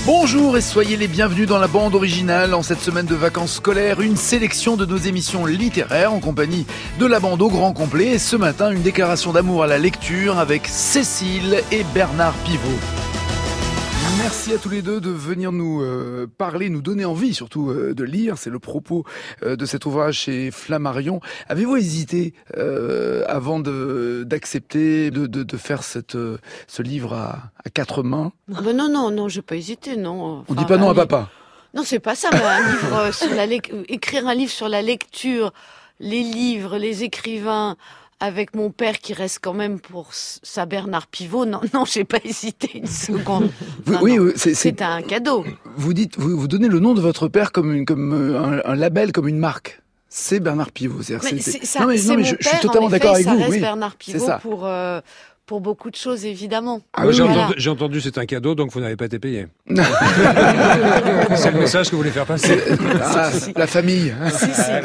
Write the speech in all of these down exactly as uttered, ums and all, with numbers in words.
Bonjour et soyez les bienvenus dans la bande originale. En cette semaine de vacances scolaires, une sélection de nos émissions littéraires en compagnie de la bande au grand complet. Et ce matin, une déclaration d'amour à la lecture avec Cécile et Bernard Pivot. Merci à tous les deux de venir nous euh, parler, nous donner envie surtout euh, de lire. C'est le propos euh, de cet ouvrage chez Flammarion. Avez-vous hésité euh, avant de, d'accepter de, de, de faire cette, euh, ce livre à, à quatre mains? Ah ben non, non, non, j'ai pas hésité, non. Enfin, On dit pas non à papa. Non, c'est pas ça, mais un livre sur la lec... écrire un livre sur la lecture, les livres, les écrivains, avec mon père qui reste quand même pour sa Bernard Pivot, non, non, j'ai pas hésité une seconde. Vous, non, oui, non. c'est, c'est, c'est un cadeau. Vous dites, vous, vous donnez le nom de votre père comme une, comme un, un label, comme une marque. C'est Bernard Pivot. C'est, mais c'est, c'est, ça, non mais, c'est non, mais mon je, père, je suis totalement en effet, d'accord avec ça vous. reste Oui, Bernard Pivot ça. pour euh, pour beaucoup de choses, évidemment. Ah, oui, j'ai, voilà. entendu, j'ai entendu c'est un cadeau, donc vous n'avez pas été payé. C'est le message que vous voulez faire passer. Ah, la famille. Si, si. Ah,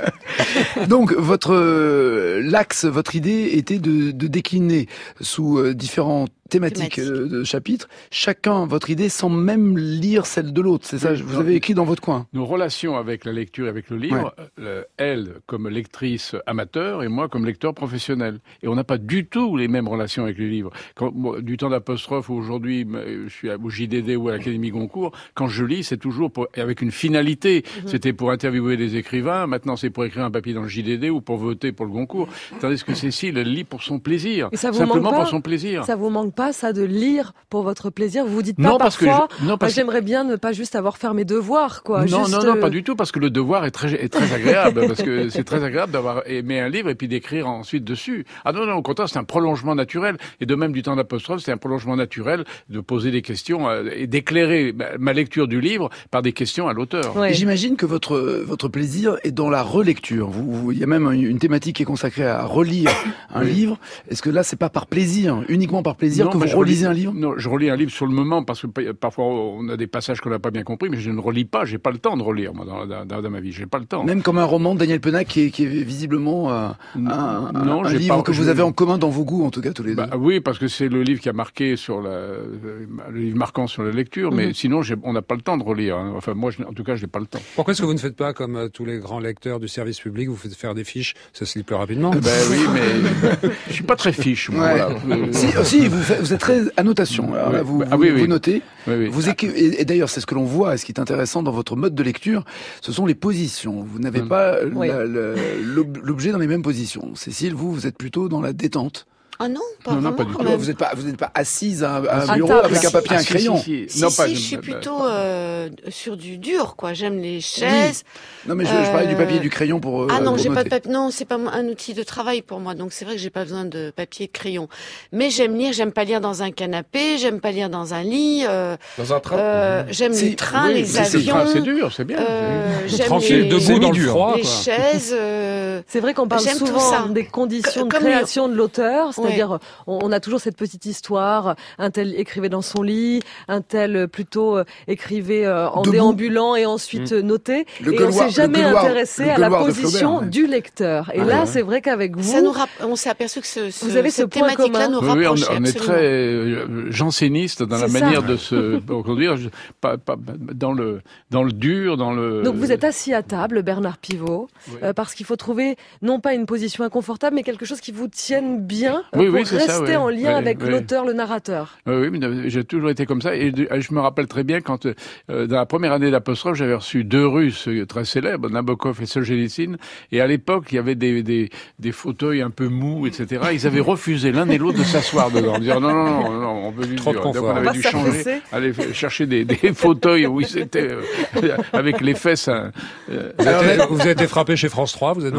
oui. Donc, votre euh, l'axe, votre idée était de, de décliner sous euh, différents thématiques Thématique. de chapitres, chacun votre idée sans même lire celle de l'autre. C'est ça, Oui, vous non, avez écrit dans votre coin. Nos relations avec la lecture et avec le livre, ouais. euh, elle comme lectrice amateur et moi comme lecteur professionnel. Et on n'a pas du tout les mêmes relations avec les livres. Quand, bon, du temps d'apostrophe où aujourd'hui je suis au J D D ou à l'Académie Goncourt, quand je lis, c'est toujours pour, avec une finalité. Mm-hmm. C'était pour interviewer des écrivains, maintenant c'est pour écrire un papier dans le J D D ou pour voter pour le Goncourt. Tandis que Cécile, elle lit pour son plaisir. Et ça vous simplement manque pas, pour son plaisir. Ça vous manque pas, ça, de lire pour votre plaisir? Vous vous dites pas non, parce parfois, que je, non, parce bah, j'aimerais bien ne pas juste avoir fait mes devoirs, quoi. Non, juste, non, non, euh... pas du tout, parce que le devoir est très, est très agréable, parce que c'est très agréable d'avoir aimé un livre et puis d'écrire ensuite dessus. Ah non, non, au contraire, c'est un prolongement naturel. Et de même, du temps d'apostrophe, c'est un prolongement naturel de poser des questions euh, et d'éclairer ma, ma lecture du livre par des questions à l'auteur. Ouais. Et j'imagine que votre, votre plaisir est dans la relecture. Vous, vous, il y a même une thématique qui est consacrée à relire un livre. Est-ce que là, c'est pas par plaisir, uniquement par plaisir, non, que vous relisez relis, un livre? Non, je relis un livre sur le moment parce que parfois on a des passages qu'on n'a pas bien compris, mais je ne relis pas. J'ai pas le temps de relire, moi, dans, dans, dans ma vie. J'ai pas le temps. Même comme un roman de Daniel Pennac qui est, qui est visiblement euh, un, non, un livre pas, que je... vous avez en commun dans vos goûts, en tout cas tous les bah, deux. Oui, parce que c'est le livre qui a marqué sur la, le livre marquant sur la lecture, mm-hmm. mais sinon j'ai, on n'a pas le temps de relire. Hein. Enfin, moi, je, en tout cas, je n'ai pas le temps. Pourquoi est-ce que vous ne faites pas comme euh, tous les grands lecteurs du service public, vous faites faire des fiches, ça se lit plus rapidement? Ben oui, mais je suis pas très fiche. Moi, ouais. voilà. Si, aussi, vous, faites, vous êtes très annotation. Alors, oui. là, vous, ah, vous, oui, vous oui. notez. Oui, oui. Vous écri... et, et d'ailleurs, c'est ce que l'on voit. Et ce qui est intéressant dans votre mode de lecture, ce sont les positions. Vous n'avez mmh. pas oui. la, la, l'objet dans les mêmes positions. Cécile, vous, vous êtes plutôt dans la détente. Ah non, pas non, vraiment. Non, pas du tout. Vous n'êtes pas, vous n'êtes pas assise à, à un à bureau table. avec un papier et ah, un crayon. Si, si, si. si, non, si, pas, je suis bah, plutôt euh, sur du dur, quoi. J'aime les chaises. Oui. Non, mais je, euh... je parlais du papier et du crayon pour. Ah non, pour j'ai noter. pas de papier. Non, c'est pas un outil de travail pour moi. Donc c'est vrai que j'ai pas besoin de papier et de crayon. Mais j'aime lire. J'aime pas lire dans un canapé. J'aime pas lire dans un lit. Euh, dans un train. Euh, j'aime c'est... les trains, oui, les c'est, avions. C'est, c'est dur, c'est bien. Euh, j'aime tranquille, les... debout dans le froid. Les quoi. chaises. Euh... C'est vrai qu'on parle j'aime souvent des conditions Comme de création le... de l'auteur, c'est-à-dire ouais. on, on a toujours cette petite histoire. Un tel écrivait dans son lit, un tel plutôt euh, écrivait euh, en Debout. déambulant et ensuite mmh. noté. Le et couloir, on s'est jamais couloir, intéressé à la position Flaubert, du lecteur. Et ah, là, ouais. c'est vrai qu'avec vous, ça nous rapp... on s'est aperçu que ce, ce, vous avez cette ce point thématique-là commun. nous oui, rapprochait. Oui, on, on est absolument. très euh, janséniste dans c'est la ça. manière de se conduire, pas, pas, dans le dans le dur, dans le. Donc vous êtes assis à table, Bernard Pivot, oui. euh, parce qu'il faut trouver non pas une position inconfortable, mais quelque chose qui vous tienne bien oui, pour oui, rester ça, oui. en lien oui, avec oui. l'auteur, le narrateur. Oui, mais j'ai toujours été comme ça. Et je me rappelle très bien quand, euh, dans la première année d'apostrophe, j'avais reçu deux Russes très célèbres, Nabokov et Solzhenitsyn. Et à l'époque, il y avait des, des, des fauteuils un peu mous, et cetera. Ils avaient refusé l'un et l'autre de s'asseoir dedans. Ils disaient non, non, non, non, on veut du trop de confort. Donc on avait on dû va changer, s'affaisser. aller chercher des, des fauteuils où ils étaient euh, avec les fesses. Hein, euh, vous, avez été, vous avez été frappé chez France trois, vous êtes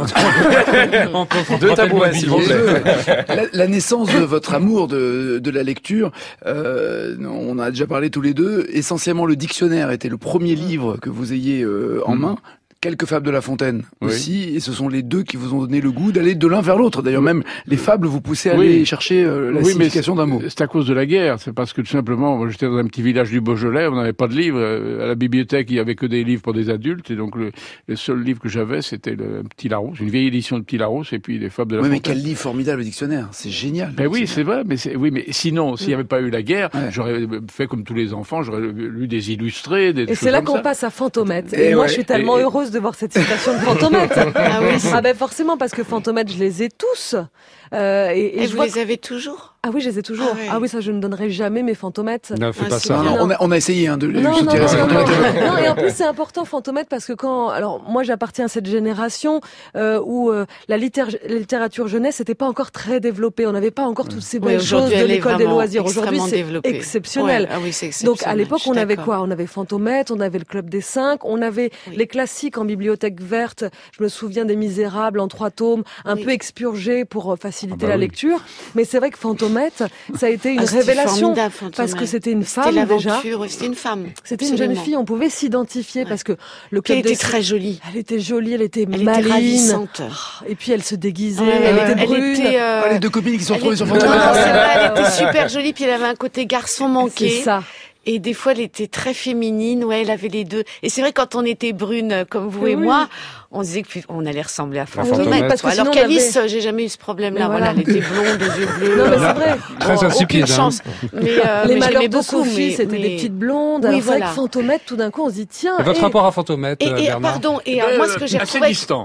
on peut deux tabourets, s'il vous plaît. La, la naissance de votre amour de, de la lecture, euh, on a déjà parlé tous les deux. Essentiellement, le dictionnaire était le premier livre que vous ayez euh, en main. quelques fables de La Fontaine Oui. aussi, et ce sont les deux qui vous ont donné le goût d'aller de l'un vers l'autre. D'ailleurs, même les fables vous poussaient à Oui. aller chercher euh, la Oui, mais signification d'un mot. C'est à cause de la guerre. C'est parce que tout simplement, moi, j'étais dans un petit village du Beaujolais, on n'avait pas de livres. À la bibliothèque, il y avait que des livres pour des adultes, et donc le, le seul livre que j'avais, c'était le Petit Larousse, une vieille édition de Petit Larousse, et puis les fables de La Oui, mais Fontaine. quel livre formidable, le dictionnaire. C'est génial. Ben oui, c'est vrai, mais c'est, oui, mais sinon, s'il n'y avait pas eu la guerre, Ouais. j'aurais fait comme tous les enfants, j'aurais lu des illustrés, des Et choses c'est là comme qu'on ça. passe à Fantomètre. Et Et, moi, ouais. je suis tellement Et- heureuse de voir cette citation de Fantomètre. Ah oui, c'est- Ah ben forcément, parce que Fantomètre, je les ai tous. Euh, et, et Et je vous vois les que- avez toujours? Ah oui, je les ai toujours. Ah ouais. Ah oui, ça, je ne donnerai jamais mes Fantomètres. Ne fais Ah, pas c'est ça. Non, bien. non, on, a, on a essayé hein, de les Non, non, soutirer non, ça. non, non. Non, et en plus, c'est important, Fantomètre, parce que quand, alors, moi, j'appartiens à cette génération euh, où euh, la littér- littérature jeunesse n'était pas encore très développée. On n'avait pas encore toutes ces Oui, belles choses aujourd'hui, de elle est l'école des vraiment loisirs. Aujourd'hui, extrêmement c'est développée. exceptionnel. Ouais, ah oui, c'est exceptionnel. Donc à l'époque, je suis on avait d'accord. quoi On avait Fantomètre, on avait le Club des Cinq, on avait Oui. les classiques en bibliothèque verte. Je me souviens des Misérables en trois tomes, un Oui. peu expurgés pour euh, faciliter Ah bah la oui. lecture. Mais c'est vrai que Fantomètre, ça a été une Ah, c'était révélation formidable, parce Fantomètre. que c'était une C'était femme déjà. l'aventure, oui, c'était une femme. C'était une jeune Absolument. fille, on pouvait s'identifier Ouais. parce que le Puis Club elle des était Cinq, très jolie. elle était jolie, elle était Elle maline. était ravissante. Et puis elle se déguisait, Ouais, elle ouais, était elle brune. était, euh, Ah, les deux copines qui se sont elle retrouvées est- sur Non, non, Fantomètre. c'est vrai, elle était super jolie, puis elle avait un côté garçon manqué. C'est ça. Et des fois, elle était très féminine, ouais, elle avait les deux. Et c'est vrai, quand on était brune, comme vous Oui, et oui. moi, on disait qu'on allait ressembler à Fantomètre. Fantomètre. Parce que Alors sinon, on qu'Alice, avait- j'ai jamais eu ce problème-là. Mais Voilà. voilà. Elle était blonde, aux yeux bleus. Non, mais euh, c'est vrai. Très bon, insipide, aucune hein. chance. Mais, euh, Les mais j'aimais malheurs de beaucoup, Sophie, mais- c'était mais- des petites blondes. Oui, Alors c'est vrai voilà. que Fantomètre, tout d'un coup, on se dit tiens. Et votre et- rapport à Fantomètre, Et, euh, et Bernard pardon, et euh, Euh, moi, ce que j'ai assez retrouvé... distant.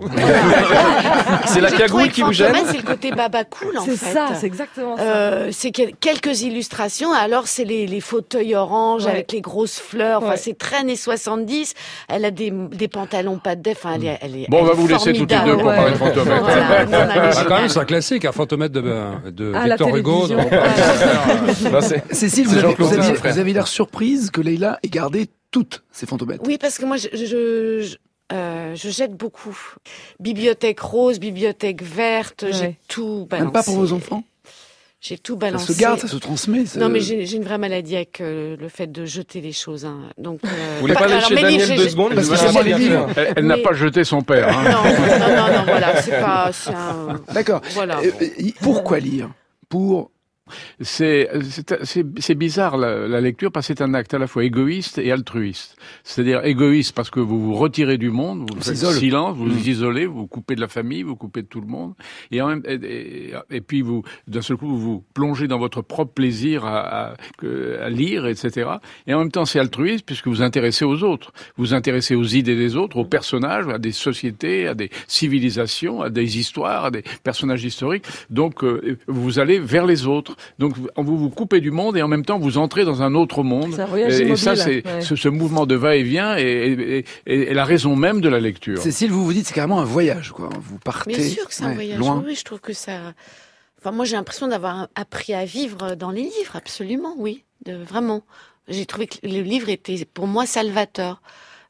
C'est la J'ai cagouille trouvé qui que vous gêne Fantomètre, c'est le côté baba cool, en fait. C'est ça, c'est exactement ça. Euh, c'est quel- quelques illustrations. Alors c'est les, les fauteuils orange Ouais. avec les grosses fleurs. Enfin Ouais. c'est très années soixante-dix. Elle a des, des pantalons pas de def. Enfin, elle est, elle est. Bon, on elle va est vous laisser toutes les deux formidable. pour Ouais. parler de Fantomètre. Voilà, non, non, elle est Ah, quand même, géniale. c'est un classique, un Fantomètre de, de À la Victor Hugo. télévision. donc, euh, Non, c'est- Cécile, C'est vous avez, Jean-Claude vous aviez, Frère. vous avez l'air surprise que Leïla ait gardé toutes ces Fantomètres. Oui, parce que moi je, je, je, euh, je jette beaucoup. Bibliothèque rose, bibliothèque verte. Ouais. J'ai tout balancé. Même pas pour vos enfants. J'ai tout Ça balancé. se garde, ça se transmet. c'est- Non, mais j'ai j'ai une vraie maladie avec euh, le fait de jeter les choses. Hein. Donc, euh, Vous voulez pas aller alors, chez mes Daniel livres, deux j'ai- secondes Parce que Voilà, c'est moi les bien livres. fait. Elle, elle n'a Mais- pas jeté son père. Hein. Non, non, non, non, voilà, c'est pas, c'est un, D'accord. voilà. Euh, euh, pourquoi lire Pour C'est c'est- c'est- c'est bizarre la, la lecture parce que c'est un acte à la fois égoïste et altruiste. C'est-à-dire égoïste parce que vous vous retirez du monde, vous On faites s'isole. silence, vous Mmh. vous isolez, vous vous coupez de la famille, vous vous coupez de tout le monde, et en même et, et, et puis vous d'un seul coup vous vous plongez dans votre propre plaisir à, à, que- à lire, et cetera. Et en même temps c'est altruiste puisque vous vous intéressez aux autres, vous vous intéressez aux idées des autres, aux personnages, à des sociétés, à des civilisations, à des histoires, à des personnages historiques. Donc euh, vous allez vers les autres. Donc vous vous coupez du monde et en même temps vous entrez dans un autre monde. C'est un voyage et, et immobile, ça, c'est ouais. ce, ce mouvement de va-et-vient est, est, est- est la raison même de la lecture. Cécile, vous vous dites c'est carrément un voyage, quoi. Vous partez Bien sûr que c'est un ouais, voyage. loin. Oui, je trouve que ça. Enfin, moi, j'ai l'impression d'avoir appris à vivre dans les livres, absolument, oui, de, vraiment. J'ai trouvé que le livre était, pour moi, salvateur.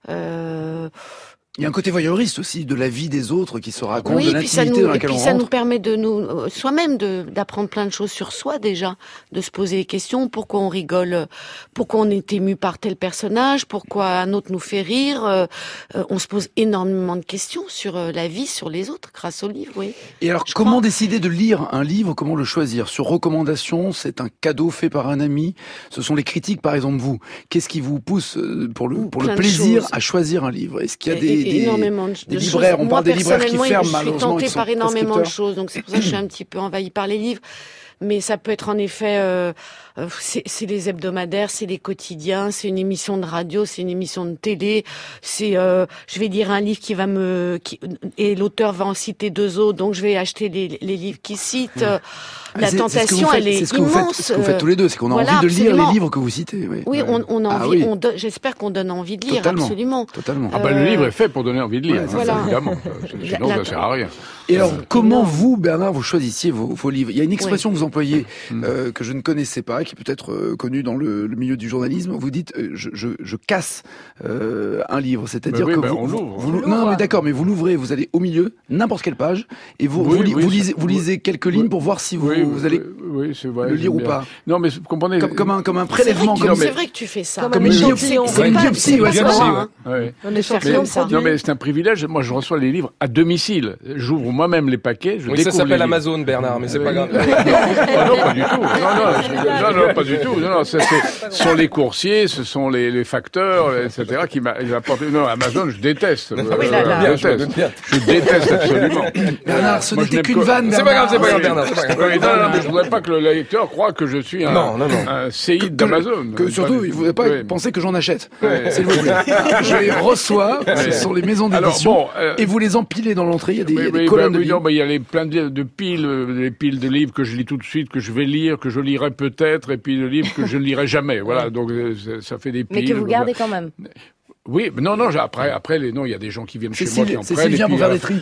Euh, Il y a un côté voyeuriste aussi de la vie des autres qui se raconte, oui, de puis ça l'intimité nous, dans et laquelle puis on ça nous rentre. permet de nous, euh, soi-même, de, d'apprendre plein de choses sur soi déjà, de se poser des questions. Pourquoi on rigole, euh, pourquoi on est ému par tel personnage, pourquoi un autre nous fait rire. Euh, euh, on se pose énormément de questions sur euh, la vie, sur les autres, grâce au livre, oui. Et alors, Je comment crois. décider de lire un livre? Comment le choisir? Sur recommandation, c'est un cadeau fait par un ami? Ce sont les critiques, par exemple, vous. Qu'est-ce qui vous pousse euh, pour le, pour le Plein de plaisir choses. à choisir un livre? Est-ce qu'il y a Et- des, et- des, énormément de, des de libraires? choses. On Moi, parle des libraires qui personnellement, ferment, je suis malheureusement, tentée qui sont par énormément de prescripteurs. choses, donc c'est pour ça que je suis un petit peu envahie par les livres. Mais ça peut être en effet, euh, euh, c'est c'est les hebdomadaires, c'est les quotidiens, c'est une émission de radio, c'est une émission de télé, c'est, euh, je vais lire un livre qui va me, qui, et l'auteur va en citer deux autres, donc je vais acheter les, les livres qu'il cite. Euh, La Ah, c'est- c'est ce que tentation, vous faites- elle est c'est ce que vous faites- immense. ce que vous faites tous les deux, c'est qu'on a Voilà, envie de lire absolument. les livres que vous citez. Oui, Oui, on, on a Ah envie, oui. on donne- j'espère qu'on donne envie de lire, Totalement. absolument. Totalement. Ah bah, Euh, le livre est fait pour donner envie de lire, ouais, hein, voilà. évidemment. Sinon, La- ça sert à rien. Et alors, C'est comment énorme. vous, Bernard, vous choisissiez vos, vos livres? Il y a une expression que vous employez Mm. euh, que je ne connaissais pas, qui peut être euh, connu dans le, le milieu du journalisme. Vous dites, euh, je, je, je casse euh, un livre, c'est-à-dire bah oui, que bah vous, on vous, l'ouvre. vous, non, non, mais d'accord, mais vous l'ouvrez, vous allez au milieu, n'importe quelle page, et vous, Oui, vous, li- oui, vous ça- lisez, vous lisez quelques oui, lignes pour voir si vous, oui, vous allez oui, c'est vrai, le lire j'aime ou bien. pas. Non, mais vous comprenez. comme, comme un comme un C'est vrai, prélèvement, que- comme, Non, mais- c'est vrai que tu fais ça. Comme comme un une échantillon. biopsie, C'est comme une pas- biopsie, c'est ouais, pas c'est marrant, vrai. hein. Ouais. Un Faire échantillon comme de ça. produit. Non, mais c'est un privilège. Moi, je reçois les livres à domicile. J'ouvre moi-même les paquets. Je Oui, ça découvre s'appelle les livres. Amazon, Bernard, mais c'est pas grave. Ah non, pas du tout. Non, non, je- non, non, pas du tout. Non, non, ça, c'est- ce sont les coursiers, ce sont les, les facteurs, et cetera qui m'a- ils apportent. Non, Amazon, je déteste. oui, là, là. je Bien, je me déteste. doute bien. Je déteste absolument. Bernard, ce Moi, je n'était n'aime qu'une que- vanne, C'est pas grave, c'est pas grave, Bernard. Bernard, c'est pas grave. Oui, non, non, mais je voudrais pas que le lecteur croie que je suis un, Non, non, non. un séide d'Amazon. Que surtout, il ne faudrait pas Oui. penser que j'en achète. Ouais. S'il vous plaît. Je les reçois, ce sont les maisons Alors, d'édition, bon, euh, et vous les empilez dans l'entrée, il y a des, il y a Oui, des oui, colonnes bah, de oui, non, livres. bah, il y a les, plein de, de piles, euh, les piles de livres que je lis tout de suite, que je vais lire, que je lirai peut-être, et puis le livre que je ne lirai jamais. Voilà, donc euh, ça, ça fait des piles. Mais que vous bah, gardez quand même. Oui, mais non, non, j'ai- après, après, les, non, il y a des gens qui viennent chez moi qui Cécile, en Cécile prennent. et vient puis, pour faire euh, des tris.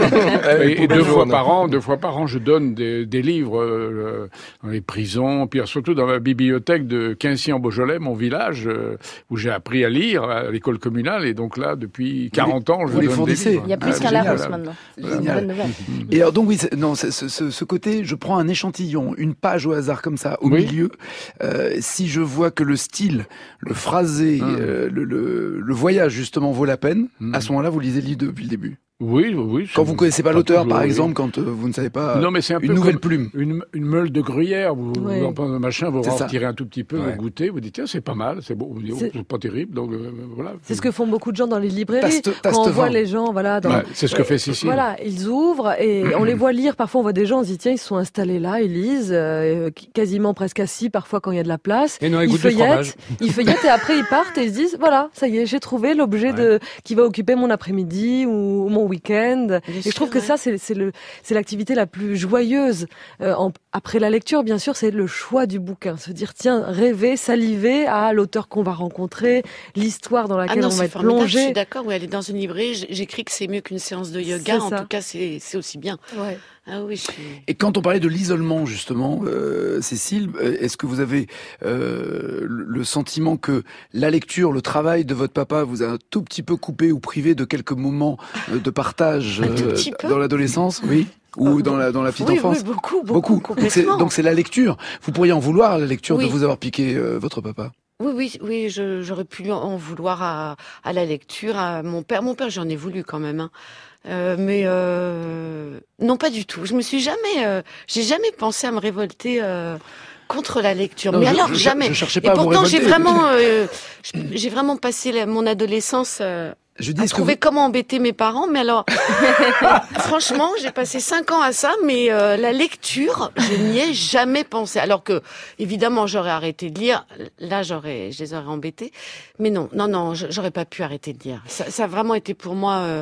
ah, et, et deux Bonjour, fois non. par an, deux fois par an, je donne des, des livres euh, dans les prisons, puis surtout dans la bibliothèque de Quincy en Beaujolais, mon village, euh, où j'ai appris à lire à l'école communale, et donc là, depuis quarante ans, je vous les donne fournissez. des livres. Il y a plus Ah, qu'un génial. Larousse maintenant. C'est une Génial. bonne nouvelle. Et alors donc oui, c'est- non, c'est- ce, ce, ce côté, je prends un échantillon, une page au hasard comme ça, au Oui. milieu. Euh, si je vois que le style, le phrasé, Hum. euh, le, le, le voyage justement vaut la peine, Hum. à ce moment-là, vous lisez le livre depuis le début. Oui, oui. Quand c'est- vous connaissez pas pas l'auteur, toujours, par oui. exemple, quand euh, vous ne savez pas Non, mais c'est un une peu nouvelle comme plume. Une, une meule de gruyère, vous, Oui. vous en prenez un machin, vous C'est en ça. retirez un tout petit peu, Ouais. vous goûtez, vous dites tiens c'est pas mal, c'est bon, vous dites, oh, C'est- c'est pas terrible, donc euh, voilà. C'est ce que font beaucoup de gens dans les librairies. Taste- taste Quand on voit vin. les gens, voilà, dans, Ouais, c'est ce que fait Cécile. Voilà, ils ouvrent et on les voit lire. Parfois, on voit des gens, on se dit, tiens, ils se sont installés là, ils lisent, euh, quasiment presque assis, parfois quand il y a de la place. Et non, ils Ils goûtent du fromage. feuillettent, ils feuillettent et après ils partent et ils se disent, voilà, ça y est, j'ai trouvé l'objet de qui va occuper mon après-midi ou mon week-end. Et je trouve que ça, c'est c'est le c'est l'activité la plus joyeuse euh, en- après la lecture. Bien sûr, c'est le choix du bouquin, se dire, tiens, rêver, saliver à l'auteur qu'on va rencontrer, l'histoire dans Ah laquelle non, on va c'est être formidable, je suis plongé. d'accord, oui, aller dans une librairie, j- j'écris que c'est mieux qu'une séance de yoga, C'est en ça. tout cas, c'est c'est aussi bien. Ouais. Ah oui, je suis... Et quand on parlait de l'isolement, justement, euh, Cécile, euh, est-ce que vous avez euh, le le sentiment que la lecture, le travail de votre papa vous a un tout petit peu coupé ou privé de quelques moments euh, de partage Un tout euh, petit peu dans l'adolescence, oui, ou dans la dans la petite oui, enfance? oui, beaucoup, beaucoup, Beaucoup. Donc c'est, complètement. donc c'est la lecture. Vous pourriez en vouloir à la lecture Oui. de vous avoir piqué euh, votre papa. Oui, oui, oui, je- j'aurais pu en vouloir à, à la lecture, à mon père. Mon père, j'en ai voulu quand même, hein. Euh, mais euh, non, pas du tout. Je me suis jamais, euh, j'ai jamais pensé à me révolter euh, contre la lecture. Non, mais je- alors je, je, jamais. Je cherchais Et pas à vous pourtant, j'ai révolter. vraiment, euh, j'ai vraiment passé la- mon adolescence. Euh, Je dis, à est-ce que trouver vous- comment embêter mes parents, mais alors, franchement, j'ai passé cinq ans à ça, mais euh, la lecture, je n'y ai jamais pensé. Alors que, évidemment, j'aurais arrêté de lire, là, j'aurais, je les aurais embêtés, mais non, non, non, je- j'aurais pas pu arrêter de lire. Ça, ça a vraiment été pour moi euh,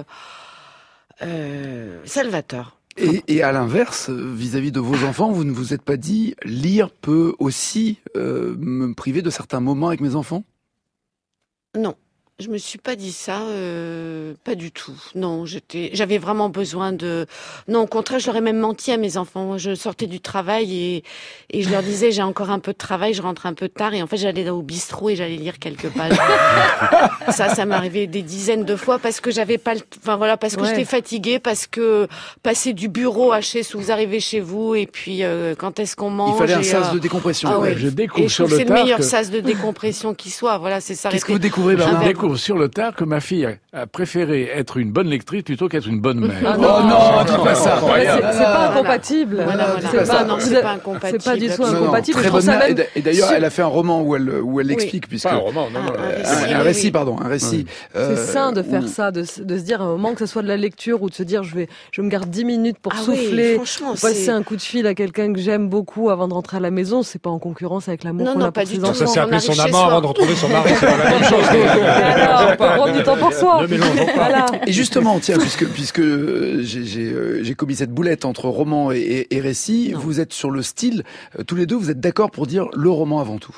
euh, salvateur. Et, et à l'inverse, euh, vis-à-vis de vos enfants, vous ne vous êtes pas dit lire peut aussi euh, me priver de certains moments avec mes enfants? Non. Je me suis pas dit ça, euh, pas du tout. Non, j'étais, j'avais vraiment besoin de. Non, au contraire, je leur ai même menti à mes enfants. Je sortais du travail et et je leur disais j'ai encore un peu de travail, je rentre un peu tard et en fait j'allais au bistrot et j'allais lire quelques pages. ça, ça m'est arrivé des dizaines de fois parce que j'avais pas le, enfin voilà, parce que Ouais. j'étais fatiguée, parce que passer du bureau à chez vous arrivez chez vous et puis euh, quand est-ce qu'on mange Il fallait un et, sas euh, de décompression. ah ouais. ouais. Je Et découvre je sur trouve que le c'est le tard meilleur que... sas de décompression qui soit. Voilà, c'est ça. Qu'est-ce que vous découvrez, Je Bernard? découvre sur le tard que ma fille a- a préféré être une bonne lectrice plutôt qu'être une bonne mère. Ah Oh non, dis pas ça. Ouais, c'est c'est pas Voilà. incompatible. Voilà, voilà. C'est pas- non, vous c'est avez- pas incompatible. C'est pas du tout absolument. Non, non, incompatible. très Je trouve bonne ça mère. même- Et d'ailleurs, su- elle a fait un roman où elle, où elle Oui. l'explique, puisque Pas un roman, non, non. Un- un euh, récit. un, oui, un oui, récit, oui. pardon, un récit. C'est euh, sain de faire où- ça, de, se- de se dire à un moment que ce soit de la lecture ou de se dire je vais, je me garde dix minutes pour Ah oui, souffler, franchement, pour passer c'est- un coup de fil à quelqu'un que j'aime beaucoup avant de rentrer à la maison. C'est pas en concurrence avec l'amour Non, qu'on non, a pas pour du ses tout. enfants. Ça, c'est on appeler arrive son chez amant soi. avant de retrouver son mari, c'est pas la même chose. Alors, on peut prendre du temps pour soi. Ne mélangeons pas. Voilà. Et justement, tiens, puisque puisque euh, j'ai j'ai euh, j'ai commis cette boulette entre roman et, et, et récit, Non. vous êtes sur le style. euh, tous les deux, vous êtes d'accord pour dire le roman avant tout.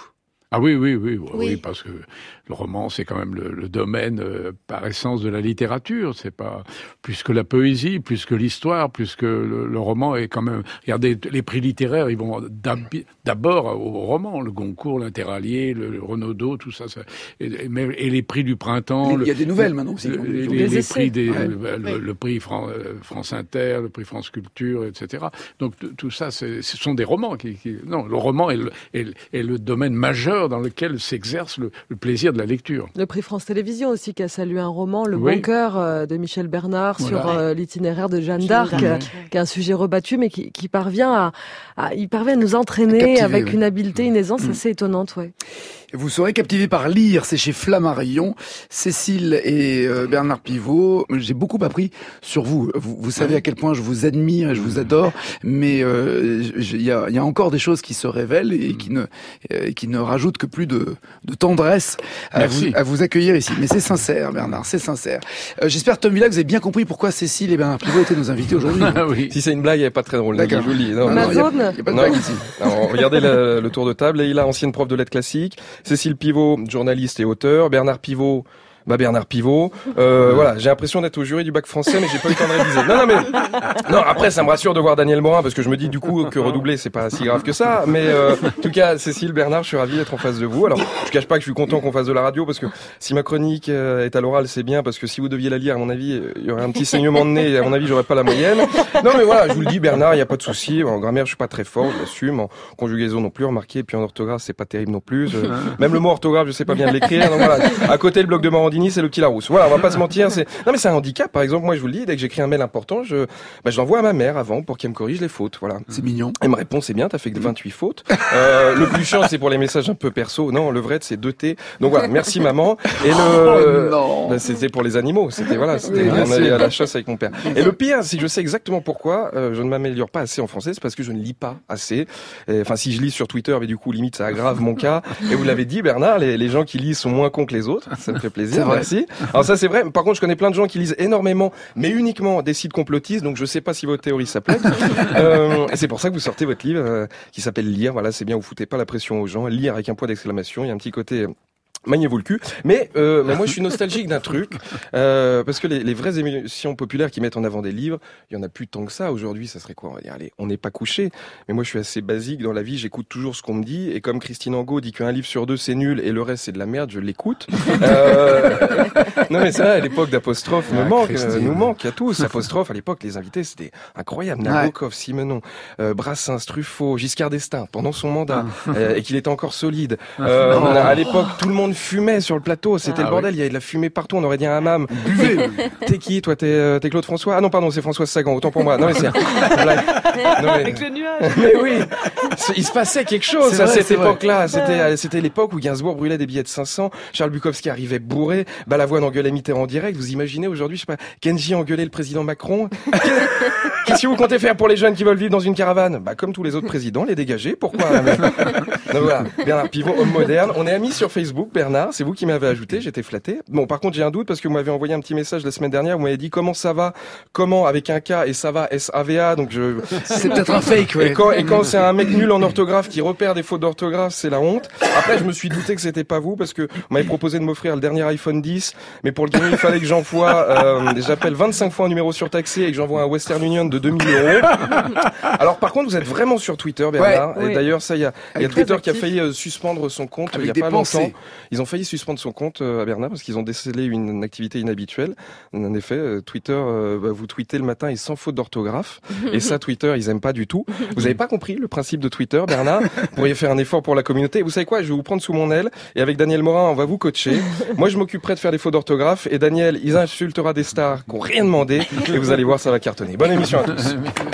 Ah oui, oui, oui, oui, Oui. oui, parce que le roman, c'est quand même le, le domaine euh, par essence de la littérature. C'est pas plus que la poésie, plus que l'histoire, plus que le, le roman est quand même. Regardez, les prix littéraires, ils vont d'ab- d'abord au roman, le Goncourt, l'Interallié, le, le Renaudot, tout ça, ça et, et, même, et les prix du printemps. Il y a des nouvelles le, maintenant aussi. Le, les, les les essais. prix des, Ouais. le, le, Oui. le prix Fran, France Inter, le prix France Culture, et cetera. Donc t- tout ça, c'est, ce sont des romans qui, qui non, le roman est le, est, est le domaine majeur dans lequel s'exerce le, le plaisir de la lecture. Le prix France Télévisions aussi qui a salué un roman, Le Oui. Bon Cœur euh, de Michel Bernard Voilà. sur euh, l'itinéraire de Jeanne Jeanne d'Arc, d'Arc, euh, ouais. qui est un sujet rebattu mais qui, qui parvient à, à, il parvient à nous entraîner Captiver, avec oui. une habileté, une aisance Mm. assez étonnante, ouais. Vous serez captivé par Lire, c'est chez Flammarion. Cécile et euh, Bernard Pivot, j'ai beaucoup appris sur vous. Vous, vous savez à quel point je vous admire et je vous adore, mais euh, il y, a, y a encore des choses qui se révèlent et qui ne, euh, qui ne rajoutent que plus de, de tendresse à vous, Merci. à vous accueillir ici. Mais c'est sincère, Bernard, c'est sincère. Euh, j'espère, Tom Villa, que vous avez bien compris pourquoi Cécile et Bernard Pivot étaient nos invités aujourd'hui. Ah oui. Si c'est une blague, elle est pas très drôle. Je D'accord. vous le dis. Non, Non, non, non, y a- Amazon. y a pas de Non. blague ici. Alors, regardez le, le tour de table. Leïla, ancienne prof de lettres classiques. Cécile Pivot, journaliste et auteur. Bernard Pivot, bah Bernard Pivot. Euh, voilà, j'ai l'impression d'être au jury du bac français, mais j'ai pas eu le temps de réviser. Non, non, mais non. Après, ça me rassure de voir Daniel Morin parce que je me dis du coup que redoubler, c'est pas si grave que ça. Mais euh, en tout cas, Cécile, Bernard, je suis ravi d'être en face de vous. Alors, je cache pas que je suis content qu'on fasse de la radio parce que si ma chronique euh, est à l'oral, c'est bien parce que si vous deviez la lire, à mon avis, il y aurait un petit saignement de nez. Et à mon avis, j'aurais pas la moyenne. Non, mais voilà, je vous le dis, Bernard, il y a pas de souci. En grammaire, je suis pas très fort, je l'assume. En conjugaison non plus, remarquez. Et puis en orthographe, c'est pas terrible non plus. Je- Même le mot orthographe, je sais pas bien l'écrire. Donc voilà. À côté, le bloc de Morandini, c'est le petit Larousse. Voilà, on va pas se mentir. C'est non, mais c'est un handicap. Par exemple, moi, je vous le dis, dès que j'écris un mail important, je, bah, je l'envoie à ma mère avant pour qu'elle me corrige les fautes. Voilà. C'est mignon. Elle me répond, c'est bien, t'as fait que vingt-huit fautes. Euh, le plus chiant, c'est pour les messages un peu perso. Non, le vrai, c'est deux T. Donc voilà, merci maman. Et le, Oh non. bah, c'était pour les animaux. C'était voilà, c'était, Oui, on merci. allait à la chasse avec mon père. Et le pire, c'est que je sais exactement pourquoi euh, je ne m'améliore pas assez en français. C'est parce que je ne lis pas assez. Et, Enfin, si je lis sur Twitter, mais du coup, limite, ça aggrave mon cas. Et vous l'avez dit, Bernard, les, les gens qui lisent sont moins cons que les autres. Ça me fait C'est plaisir. vrai. Merci. Alors ça, c'est vrai. Par contre, je connais plein de gens qui lisent énormément, mais uniquement des sites complotistes. Donc, je sais pas si votre théorie s'applique. euh, et c'est pour ça que vous sortez votre livre euh, qui s'appelle Lire. Voilà, c'est bien. Vous foutez pas la pression aux gens. Lire avec un point d'exclamation. Il y a un petit côté Magnez-vous le cul. Mais, euh, mais moi, je suis nostalgique d'un truc, euh, parce que les, les vraies émissions populaires qui mettent en avant des livres, il y en a plus tant que ça. Aujourd'hui, ça serait quoi? On va dire, allez, on n'est pas couché. Mais moi, je suis assez basique dans la vie. J'écoute toujours ce qu'on me dit. Et comme Christine Angot dit qu'un livre sur deux, c'est nul et le reste, c'est de la merde, je l'écoute. Euh... non, mais ça, à l'époque d'Apostrophe, me Ah, manque, Christine. euh, nous manque à tous. Apostrophe, à l'époque, les invités, c'était incroyable. Nabokov, Simenon, euh, Brassens, Truffaut, Giscard d'Estaing, pendant son mandat, euh, et qu'il était encore solide. Euh, on a- à l'époque, tout le monde fumait sur le plateau, c'était Ah, le bordel, il y avait de la fumée partout, on aurait dit un hammam. Buvez. T'es qui, toi? T'es, euh, t'es Claude François? Ah non, pardon, c'est Françoise Sagan, autant pour moi. Non, mais c'est, blague. Non, mais- Avec le nuage. mais oui, c'est- il se passait quelque chose C'est à vrai, cette c'est vrai. époque-là. C'était, euh, c'était l'époque où Gainsbourg brûlait des billets de cinq cents, Charles Bukowski arrivait bourré, Balavoine engueulait Mitterrand en direct. Vous imaginez aujourd'hui, je sais pas, Kenji engueulait le président Macron. Qu'est-ce que vous comptez faire pour les jeunes qui veulent vivre dans une caravane? Bah, comme tous les autres présidents, les dégager. Pourquoi? Donc voilà, Bernard Pivot, homme moderne. On est amis sur Facebook, Bernard. C'est vous qui m'avez ajouté. J'étais flatté. Bon, par contre, j'ai un doute parce que vous m'avez envoyé un petit message la semaine dernière. Vous m'avez dit comment ça va? Comment avec un K et ça va S A V A. Donc je, C'est peut-être un fake, ouais. et quand, et quand c'est un mec nul en orthographe qui repère des fautes d'orthographe, c'est la honte. Après, je me suis douté que c'était pas vous parce que on m'avait proposé de m'offrir le dernier iPhone dix, mais pour le gagner, il fallait que j'envoie, euh, j'appelle vingt-cinq fois un numéro surtaxé et que j'envoie un Western Union de deux mille euros. Alors, par contre, vous êtes vraiment sur Twitter, Bernard. Ouais, et oui. d'ailleurs, ça, il y a, il y a Avec Twitter très qui a actif. failli euh, suspendre son compte Avec il y a des pas pensées. longtemps. Ils ont failli suspendre son compte euh, à Bernard parce qu'ils ont décelé une activité inhabituelle. En effet, euh, Twitter, euh, bah, vous tweetez le matin et sans faute d'orthographe. Et ça, Twitter, ils aiment pas du tout. Vous avez pas compris le principe de Twitter, Bernard. Vous pourriez faire un effort pour la communauté. Vous savez quoi? Je vais vous prendre sous mon aile et avec Daniel Morin, on va vous coacher. Moi, je m'occuperai de faire des fautes d'orthographe et Daniel, il insultera des stars qui ont rien demandé et vous allez voir, ça va cartonner. Bonne émission à tous.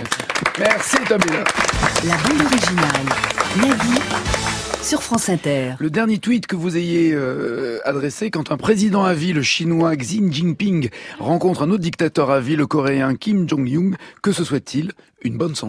Merci, Tom Villa. La bande originale. La vie sur France Inter. Le dernier tweet que vous ayez euh, adressé quand un président à vie, le chinois Xi Jinping, rencontre un autre dictateur à vie, le coréen Kim Jong-un, que se souhaite-t-il? Une bonne santé.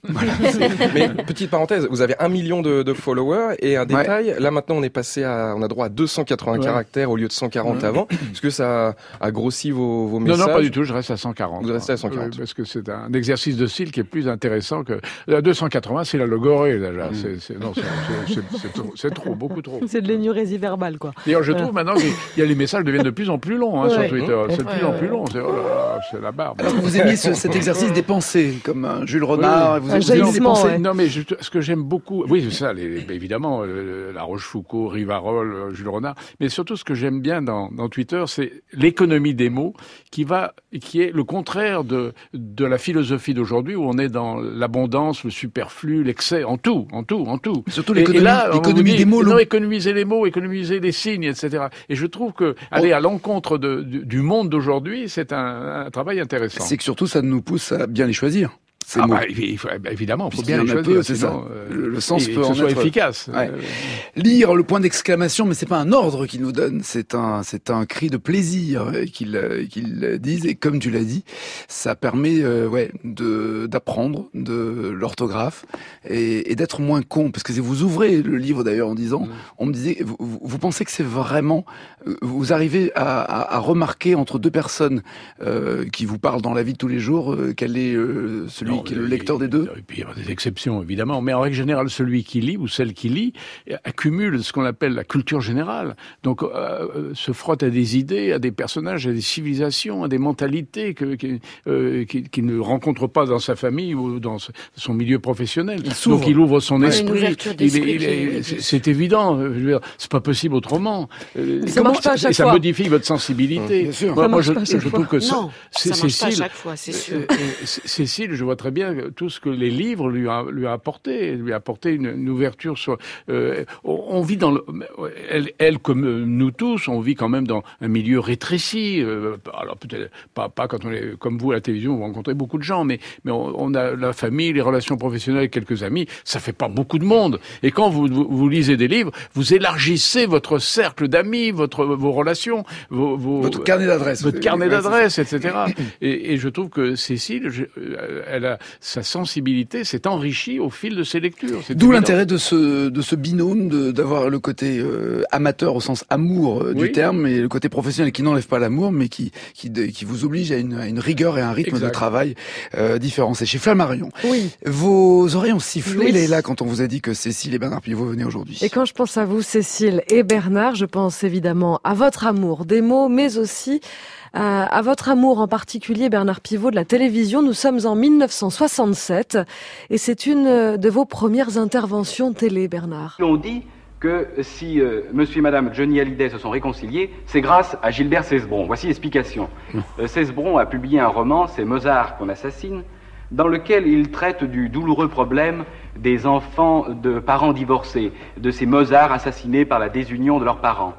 Voilà. Mais petite parenthèse, vous avez un million de, de followers et un détail. Ouais. Là maintenant, on est passé à, on a droit à deux cent quatre-vingts ouais. caractères au lieu de cent quarante ouais. avant. Est-ce que ça a grossi vos, vos messages? Non, non, pas du tout. Je reste à cent quarante. Vous restez à cent quarante. Oui, parce que c'est un exercice de style qui est plus intéressant que la deux cent quatre-vingts. C'est la logorée déjà. Mm. C'est, c'est, non, c'est, c'est, c'est, c'est, trop, c'est trop, beaucoup trop. C'est de l'énurésie verbale, quoi. D'ailleurs, je trouve maintenant qu'il y a les messages deviennent de plus en plus longs hein, ouais. sur Twitter. C'est de plus en plus long. C'est, oh là là, c'est la barbe. Alors que vous aimiez ce, cet exercice des pensées, comme un Jules Renard. Oui. Vous aimez des pensées. Ouais. Non, mais je, ce que j'aime beaucoup, oui, c'est ça, les, évidemment, euh, La Rochefoucauld, Rivarol, euh, Jules Renard, mais surtout ce que j'aime bien dans, dans Twitter, c'est l'économie des mots, qui va, qui est le contraire de de la philosophie d'aujourd'hui, où on est dans l'abondance, le superflu, l'excès, en tout, en tout, en tout. Surtout l'économie, et là, l'économie dit, des mots. Non, économiser les mots, économiser les signes, et cetera. Et je trouve que aller à l'encontre de, du, du monde d'aujourd'hui, c'est un, un travail intéressant. C'est que surtout, ça nous pousse à bien les choisir. Ah bah, il faut, évidemment, il faut bien les choisir, peu, c'est sinon, ça. Le, le sens peut que en ce soit être efficace. Ouais. Lire le point d'exclamation, mais c'est pas un ordre qu'il nous donne, c'est un, c'est un cri de plaisir qu'il, qu'il disent. Et comme tu l'as dit, ça permet, euh, ouais, de d'apprendre de l'orthographe et, et d'être moins con, parce que vous ouvrez le livre d'ailleurs en disant, mmh. on me disait, vous, vous pensez que c'est vraiment, vous arrivez à, à, à remarquer entre deux personnes euh, qui vous parlent dans la vie de tous les jours, euh, quel est euh, celui Non, qui est le lecteur des deux. Et puis il y a des exceptions évidemment, mais en règle générale, celui qui lit ou celle qui lit accumule ce qu'on appelle la culture générale. Donc euh, se frotte à des idées, à des personnages, à des civilisations, à des mentalités que, que, euh, qu'il qui ne rencontre pas dans sa famille ou dans son milieu professionnel. Il Donc il ouvre son ouais, esprit. Il est, il est, c'est, c'est évident. Je veux dire, c'est pas possible autrement. Ça marche pas à chaque et fois. ça modifie votre sensibilité. Bien sûr. Moi, ça moi je, je, je trouve que ça, non, c'est, ça marche Cécile, pas à chaque fois, c'est sûr. Euh, euh, Cécile, je vois très bien tout ce que les livres lui a, lui a apporté, lui a apporté une, une ouverture sur. Euh, on, on vit dans le, elle, elle comme nous tous, on vit quand même dans un milieu rétréci. Euh, alors peut-être pas, pas quand on est comme vous à la télévision, vous rencontrez beaucoup de gens, mais mais on, on a la famille, les relations professionnelles, quelques amis, ça fait pas beaucoup de monde. Et quand vous vous, vous lisez des livres, vous élargissez votre cercle d'amis, votre vos relations, vos, vos votre carnet d'adresses, votre carnet d'adresses, et cetera. et, et je trouve que Cécile, je, elle a sa sensibilité s'est enrichie au fil de ses lectures. C'est D'où évident. l'intérêt de ce de ce binôme, de, d'avoir le côté euh, amateur au sens amour euh, du oui. terme, et le côté professionnel qui n'enlève pas l'amour, mais qui qui, de, qui vous oblige à une, à une rigueur et un rythme exact. de travail euh, différent. C'est chez Flammarion. Oui. Vos oreilles ont sifflé, oui. Léla, quand on vous a dit que Cécile et Bernard Pivot venaient aujourd'hui. Et quand je pense à vous, Cécile et Bernard, je pense évidemment à votre amour des mots, mais aussi à, à votre amour en particulier, Bernard Pivot, de la télévision. Nous sommes en mille neuf cent soixante-sept et c'est une de vos premières interventions télé, Bernard. On dit que si euh, monsieur et madame Johnny Hallyday se sont réconciliés, c'est grâce à Gilbert Cesbron. Voici l'explication. Euh, Cesbron a publié un roman, c'est Mozart qu'on assassine, dans lequel il traite du douloureux problème des enfants de parents divorcés, de ces Mozart assassinés par la désunion de leurs parents.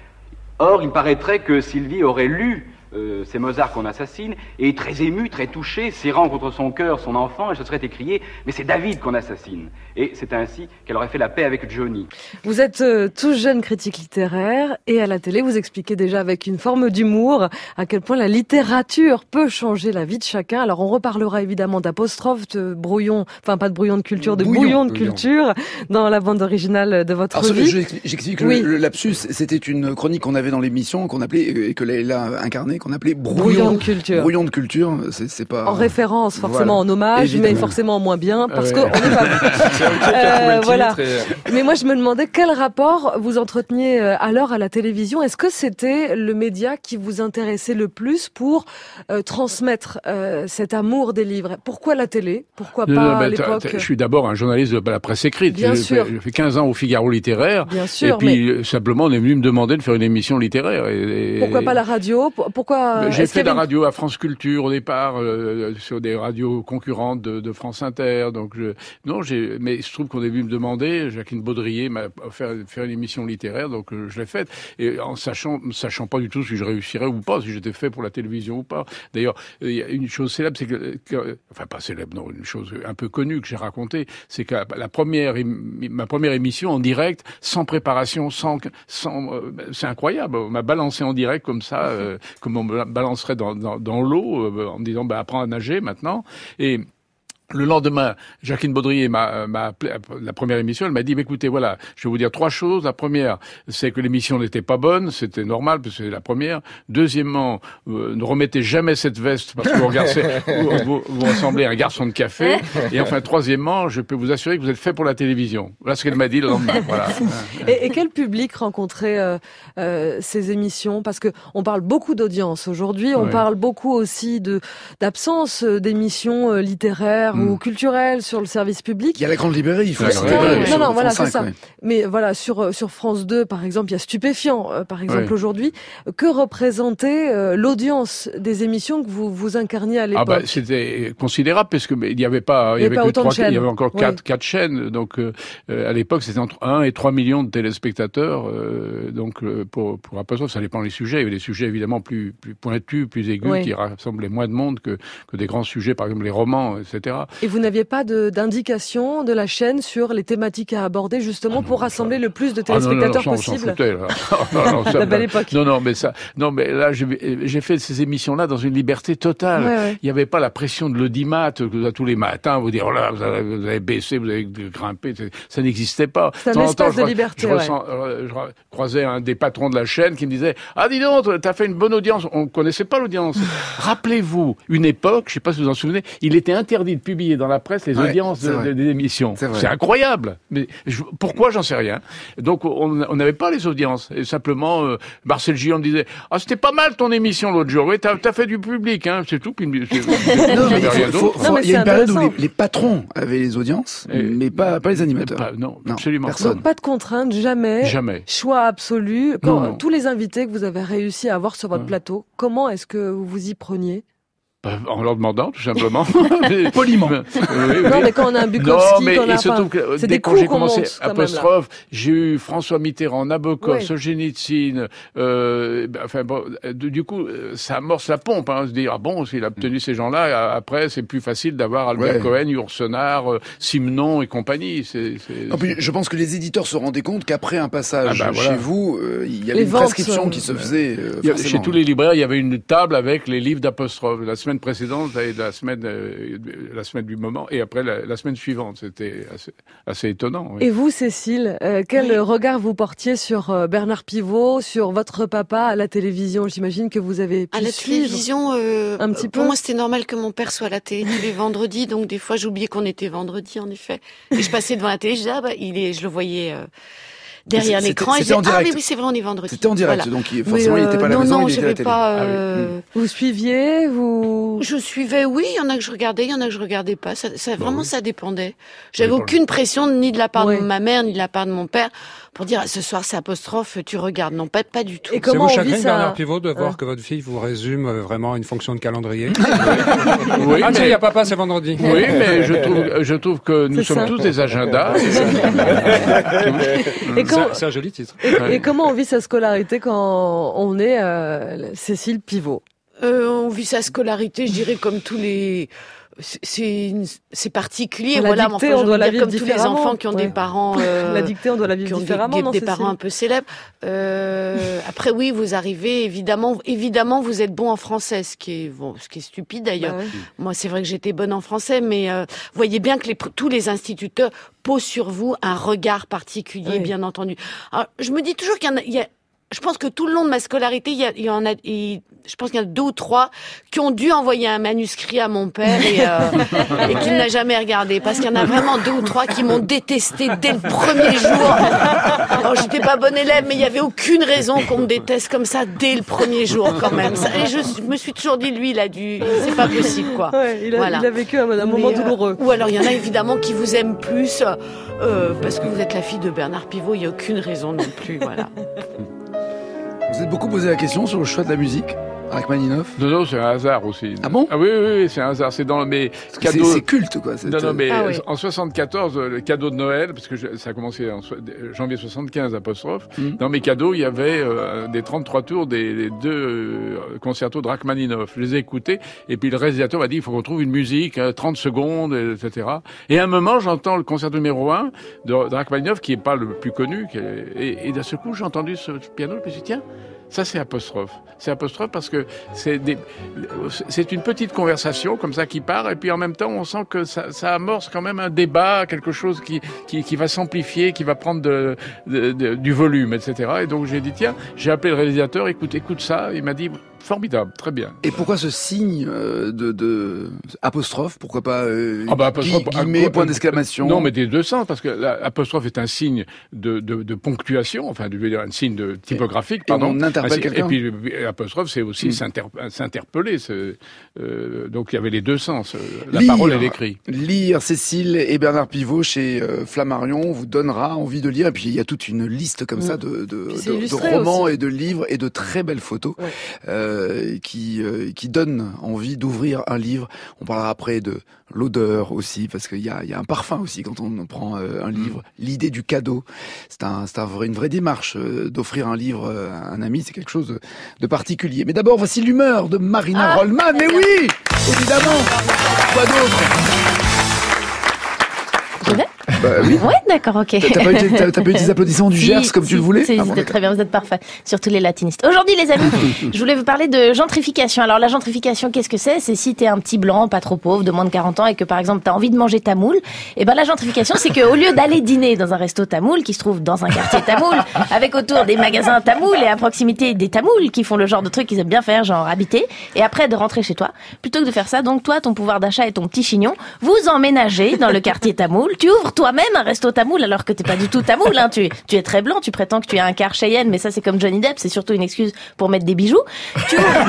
Or, il paraîtrait que Sylvie aurait lu euh, ces Mozart qu'on assassine, et très émue, très touchée, serrant contre son cœur son enfant, elle se serait écriée « Mais c'est David qu'on assassine !» Et c'est ainsi qu'elle aurait fait la paix avec Johnny. Vous êtes euh, tout jeune critique littéraire, et à la télé, vous expliquez déjà avec une forme d'humour à quel point la littérature peut changer la vie de chacun. Alors on reparlera évidemment d'apostrophes, de brouillon, enfin pas de brouillon de culture, de bouillon, bouillon de bouillon. culture, dans la bande originale de votre Alors, vie. Je, j'explique oui. le, le lapsus, c'était une chronique qu'on avait dans l'émission, qu'on appelait, et que Léla incarnait, qu'on appelait brouillon, brouillon de culture. Brouillon de culture, c'est, c'est pas... En référence, forcément voilà. en hommage, évidemment. Mais forcément moins bien, parce ouais. qu'on n'est pas... euh, voilà. Et... Mais moi, je me demandais quel rapport vous entreteniez alors à la télévision. Est-ce que c'était le média qui vous intéressait le plus pour euh, transmettre euh, cet amour des livres? Pourquoi la télé? Pourquoi pas non, non, à l'époque? Je suis d'abord un journaliste de la presse écrite. Bien j'ai, sûr. J'ai fait quinze ans au Figaro littéraire. Bien sûr. Et puis, mais... simplement, on est venu me demander de faire une émission littéraire. Et, et... Pourquoi pas la radio? Pourquoi? J'ai Est-ce fait de la une... radio à France Culture au départ, euh, sur des radios concurrentes de, de France Inter. Donc, je... non, j'ai, mais il se trouve qu'on est venu me demander, Jacqueline Baudrier m'a offert de faire une émission littéraire, donc euh, je l'ai faite. Et en sachant, sachant pas du tout si je réussirais ou pas, si j'étais fait pour la télévision ou pas. D'ailleurs, il y a une chose célèbre, c'est que, que, enfin pas célèbre, non, une chose un peu connue que j'ai racontée, c'est que la première, ma première émission en direct, sans préparation, sans, sans, euh, c'est incroyable. On m'a balancé en direct comme ça, euh, comme on me balancerait dans, dans, dans l'eau, euh, en me disant, bah, apprends à nager maintenant. Et Le lendemain, Jacqueline Baudrier m'a, m'a appelé, la première émission, elle m'a dit, écoutez, voilà, je vais vous dire trois choses. La première, c'est que l'émission n'était pas bonne, c'était normal, parce que c'est la première. Deuxièmement, euh, ne remettez jamais cette veste, parce que vous, regardez, vous, vous, vous ressemblez à un garçon de café. Et enfin, troisièmement, je peux vous assurer que vous êtes fait pour la télévision. Voilà ce qu'elle m'a dit le lendemain. Voilà. Et, et quel public rencontraient euh, euh, ces émissions? Parce que on parle beaucoup d'audience aujourd'hui, on Ouais. parle beaucoup aussi de d'absence d'émissions euh, littéraires Mm. ou culturelles sur le service public. Il y a la grande librairie, il faut La le grande citer, librairie. euh, Non, sur non, voilà, France c'est cinq, ça. ouais. Mais voilà, sur euh, sur France deux, par exemple, il y a Stupéfiant, euh, par exemple, Ouais. aujourd'hui. Que représentait euh, l'audience des émissions que vous vous incarniez à Ah l'époque? bah c'était considérable parce que mais il n'y avait pas il y Il y avait avait pas que autant de trois il y chaînes. avait encore Oui. quatre quatre chaînes donc euh, euh, à l'époque c'était entre un et trois millions de téléspectateurs euh, donc euh, pour pour Apostrophe ça dépend des sujets il y avait des sujets évidemment plus plus pointus plus aigus Oui. qui rassemblaient moins de monde que que des grands sujets par exemple les romans et cetera. Et vous n'aviez pas de- d'indication de la chaîne sur les thématiques à aborder, justement, Ah non, pour ça- rassembler le plus de Ah non, non, non, téléspectateurs ça, on s'en possible? foutait, là. non, non, ça, La belle époque. non, non, mais ça, non, mais là, j'ai j'ai fait ces émissions-là dans une liberté totale. Ouais, ouais. Il n'y avait pas la pression de l'audimat que tous les matins vous dire oh là vous avez, vous avez baissé, vous avez grimpé, ça n'existait pas. C'est un De temps en temps, espace je de re- liberté, Je, ouais. ressens- euh, je re- croisais un des patrons de la chaîne qui me disait ah dis donc t'as fait une bonne audience. On ne connaissait pas l'audience. Rappelez-vous une époque, je ne sais pas si vous en souvenez, il était interdit de publier dans la presse les Ouais, audiences c'est de- vrai. de- des émissions. C'est vrai. C'est incroyable. Mais je- pourquoi j'en sais rien. Donc on on n'avait pas les audiences. Et simplement euh, Marcel Gillon me disait ah c'était pas mal ton émission l'autre jour. Oui t'as as fait du public hein. C'est tout. Puis, c'est- c'est- Non, mais il, j'avais rien faut- d'autre. faut- Non, mais il y a c'est une période où intéressant. les, les patrons avaient les audiences, Et- mais pas, pas les animateurs. Pas- non, Non, absolument personne. Donc pas de contraintes, jamais. Jamais. Choix absolu. Quand, Non, non. tous les invités que vous avez réussi à avoir sur votre Ouais. plateau, comment est-ce que vous vous y preniez? Bah, en leur demandant, tout simplement. Mais- Poliment. Oui, oui. Non, mais quand on a un Non, Bukowski, mais qu'on a, et surtout enfin, que euh, c'est dès des que coups j'ai qu'on commencé monte, quand même, là. apostrophe, j'ai eu François Mitterrand, Nabokov, Ouais. Solzhenitsyn. Euh, ben, enfin bon, euh, du coup, euh, ça amorce la pompe. Hein, se dire ah bon, s'il a obtenu ces gens-là, euh, après c'est plus facile d'avoir Albert Ouais. Cohen, Yourcenar, euh, Simenon et compagnie. C'est, c'est, Non, puis je pense que les éditeurs se rendaient compte qu'après un passage Ah bah voilà. chez vous, euh, il y avait Les une ventes, prescription euh, qui se faisait. euh, Il y a- forcément. chez tous les libraires, il y avait une table avec les livres d'apostrophe. La semaine précédente et la semaine, euh, la semaine du moment, et après la, la semaine suivante. C'était assez, assez étonnant. Oui. Et vous, Cécile, euh, quel Oui. regard vous portiez sur euh, Bernard Pivot, sur votre papa à la télévision? J'imagine que vous avez pu À la suivre. télévision, euh, un petit pour peu. moi, c'était normal que mon père soit à la télé tous les vendredis. Donc, des fois, j'oubliais qu'on était vendredi, en effet. Et je passais devant la télé, je disais, ah bah, il est, je le voyais euh, derrière C'était- l'écran. Et je c'était en disais, ah oui, direct. oui, c'est vrai, on est vendredi. C'était en direct, Voilà. donc il- Mais, forcément il n'était pas à la non, maison, non, il était à la j'avais télé. pas. Ah oui. euh, Vous suiviez, vous... Je suivais, oui, il y en a que je regardais, il y en a que je regardais pas. Ça, ça vraiment, oui. ça dépendait. J'avais Oui, aucune pression ni de la part Ouais. de ma mère ni de la part de mon père pour dire ah, ce soir c'est apostrophe, tu regardes. Non, pas, pas du tout. Et Ça comment vous on chagrine, vit ça Bernard Pivot, de voir Hein que votre fille vous résume euh, vraiment une fonction de calendrier? Oui, Ah tiens, il mais- n'y a papa, c'est vendredi. Oui, mais je trouve, je trouve que nous C'est sommes ça. tous des agendas. Et, quand- C'est- C'est un joli titre. et- et comment on vit sa scolarité quand on est euh, Cécile Pivot? Euh, on vit sa scolarité, je dirais, comme tous les. C'est- C'est une- c'est particulier, La voilà. dictée, mais enfin, on je doit veux la dire, vivre comme tous les différemment, enfants qui ont ouais. des parents. euh, La dictée, on doit la qui vivre ont des, différemment, des- non, des Cécile parents un peu célèbres. Euh, après, oui, vous arrivez, évidemment, évidemment, vous êtes bon en français, ce qui est, bon, ce qui est stupide d'ailleurs. Bah ouais. Moi, c'est vrai que j'étais bonne en français, mais euh, vous voyez bien que les, tous les instituteurs posent sur vous un regard particulier, Oui. bien entendu. Alors, je me dis toujours qu'il y en a, il y a je pense que tout le long de ma scolarité, il y, a, il y en a, il- je pense qu'il y en a deux ou trois qui ont dû envoyer un manuscrit à mon père et, euh, et qu'il n'a jamais regardé. Parce qu'il y en a vraiment deux ou trois qui m'ont détesté dès le premier jour. Alors, j'étais pas bonne élève, mais il y avait aucune raison qu'on me déteste comme ça dès le premier jour, quand même. Ça- Et je me suis toujours dit, lui, il a dû, c'est pas possible, quoi. Ouais, il, a, Voilà. il a vécu un, un moment Mais, euh, douloureux. Ou alors il y en a évidemment qui vous aiment plus euh, parce que vous êtes la fille de Bernard Pivot. Il n'y a aucune raison non plus, voilà. Vous êtes beaucoup posé la question sur le choix de la musique, Rachmaninoff. Non, non, c'est un hasard aussi. Ah bon? Ah oui, oui, oui, c'est un hasard. C'est dans mes C'est cadeaux. c'est culte, quoi. cette- Non, non, mais Ah oui. en soixante-quatorze, euh, le cadeau de Noël, parce que je- ça a commencé en so- janvier soixante-quinze, apostrophe, Mhm. dans mes cadeaux, il y avait euh, des trente-trois tours des, des deux euh, concertos de Rachmaninoff. Je les ai écoutés, et puis le réalisateur m'a dit, il faut qu'on trouve une musique, euh, trente secondes, et cetera. Et à un moment, j'entends le concerto numéro un de, de Rachmaninoff, qui est pas le plus connu, qui est- et, et d'un seul coup, j'ai entendu ce piano, je me suis dit, tiens, Ça, c'est apostrophe. C'est apostrophe parce que c'est, des, c'est une petite conversation comme ça qui part, et puis en même temps, on sent que ça, ça amorce quand même un débat, quelque chose qui, qui, qui va s'amplifier, qui va prendre de, de, de, du volume, et cetera. Et donc j'ai dit, tiens, j'ai appelé le réalisateur, écoute, écoute ça. Il m'a dit, formidable, très bien. Et pourquoi ce signe euh, de, de apostrophe? Pourquoi pas euh, ah bah, apostrophe, gui- guillemets, point d'exclamation? Non, mais des deux sens, parce que l'apostrophe est un signe de, de, de ponctuation, enfin, je veux dire, un signe de typographique, et pardon. on interpelle et quelqu'un. puis l'apostrophe, c'est aussi mmh. s'inter, s'interpeller. C'est, euh, donc il y avait les deux sens, la lire, parole et l'écrit. Lire Cécile et Bernard Pivot chez euh, Flammarion vous donnera envie de lire. Et puis il y a toute une liste comme mmh. ça de, de, de, de romans aussi. Et de livres et de très belles photos. Ouais. Euh, qui euh, qui donne envie d'ouvrir un livre. On parlera après de l'odeur aussi, parce qu'il y a il y a un parfum aussi quand on prend euh, un livre. Mmh. L'idée du cadeau, c'est un c'est un vrai, une vraie démarche euh, d'offrir un livre à un ami, c'est quelque chose de, de particulier. Mais d'abord, voici l'humeur de Marina ah, Rollman. Mais oui, évidemment. Quoi d'autre? Je vais Bah oui. Ouais, d'accord, ok. T'as pas eu, t'as, t'as pas eu des applaudissements du si, Gers comme si, tu le voulais? Si, ah, c'était bon, très bien, vous êtes parfait. Surtout les latinistes. Aujourd'hui, les amis, je voulais vous parler de gentrification. Alors, la gentrification, qu'est-ce que c'est? C'est si t'es un petit blanc, pas trop pauvre, de moins de quarante ans, et que, par exemple, t'as envie de manger tamoul. Et ben, la gentrification, c'est qu'au lieu d'aller dîner dans un resto tamoul, qui se trouve dans un quartier tamoul, avec autour des magasins tamoul et à proximité des tamouls, qui font le genre de trucs qu'ils aiment bien faire, genre habiter, et après de rentrer chez toi, plutôt que de faire ça, donc toi, ton pouvoir d'achat et ton petit chignon, vous emménagez dans le quartier tamoul, tu ouvres toi-même un resto tamoul alors que t'es pas du tout tamoul, hein. Tu es, tu es très blanc, tu prétends que tu es un quart Cheyenne, mais ça c'est comme Johnny Depp, c'est surtout une excuse pour mettre des bijoux. Tu ouvres,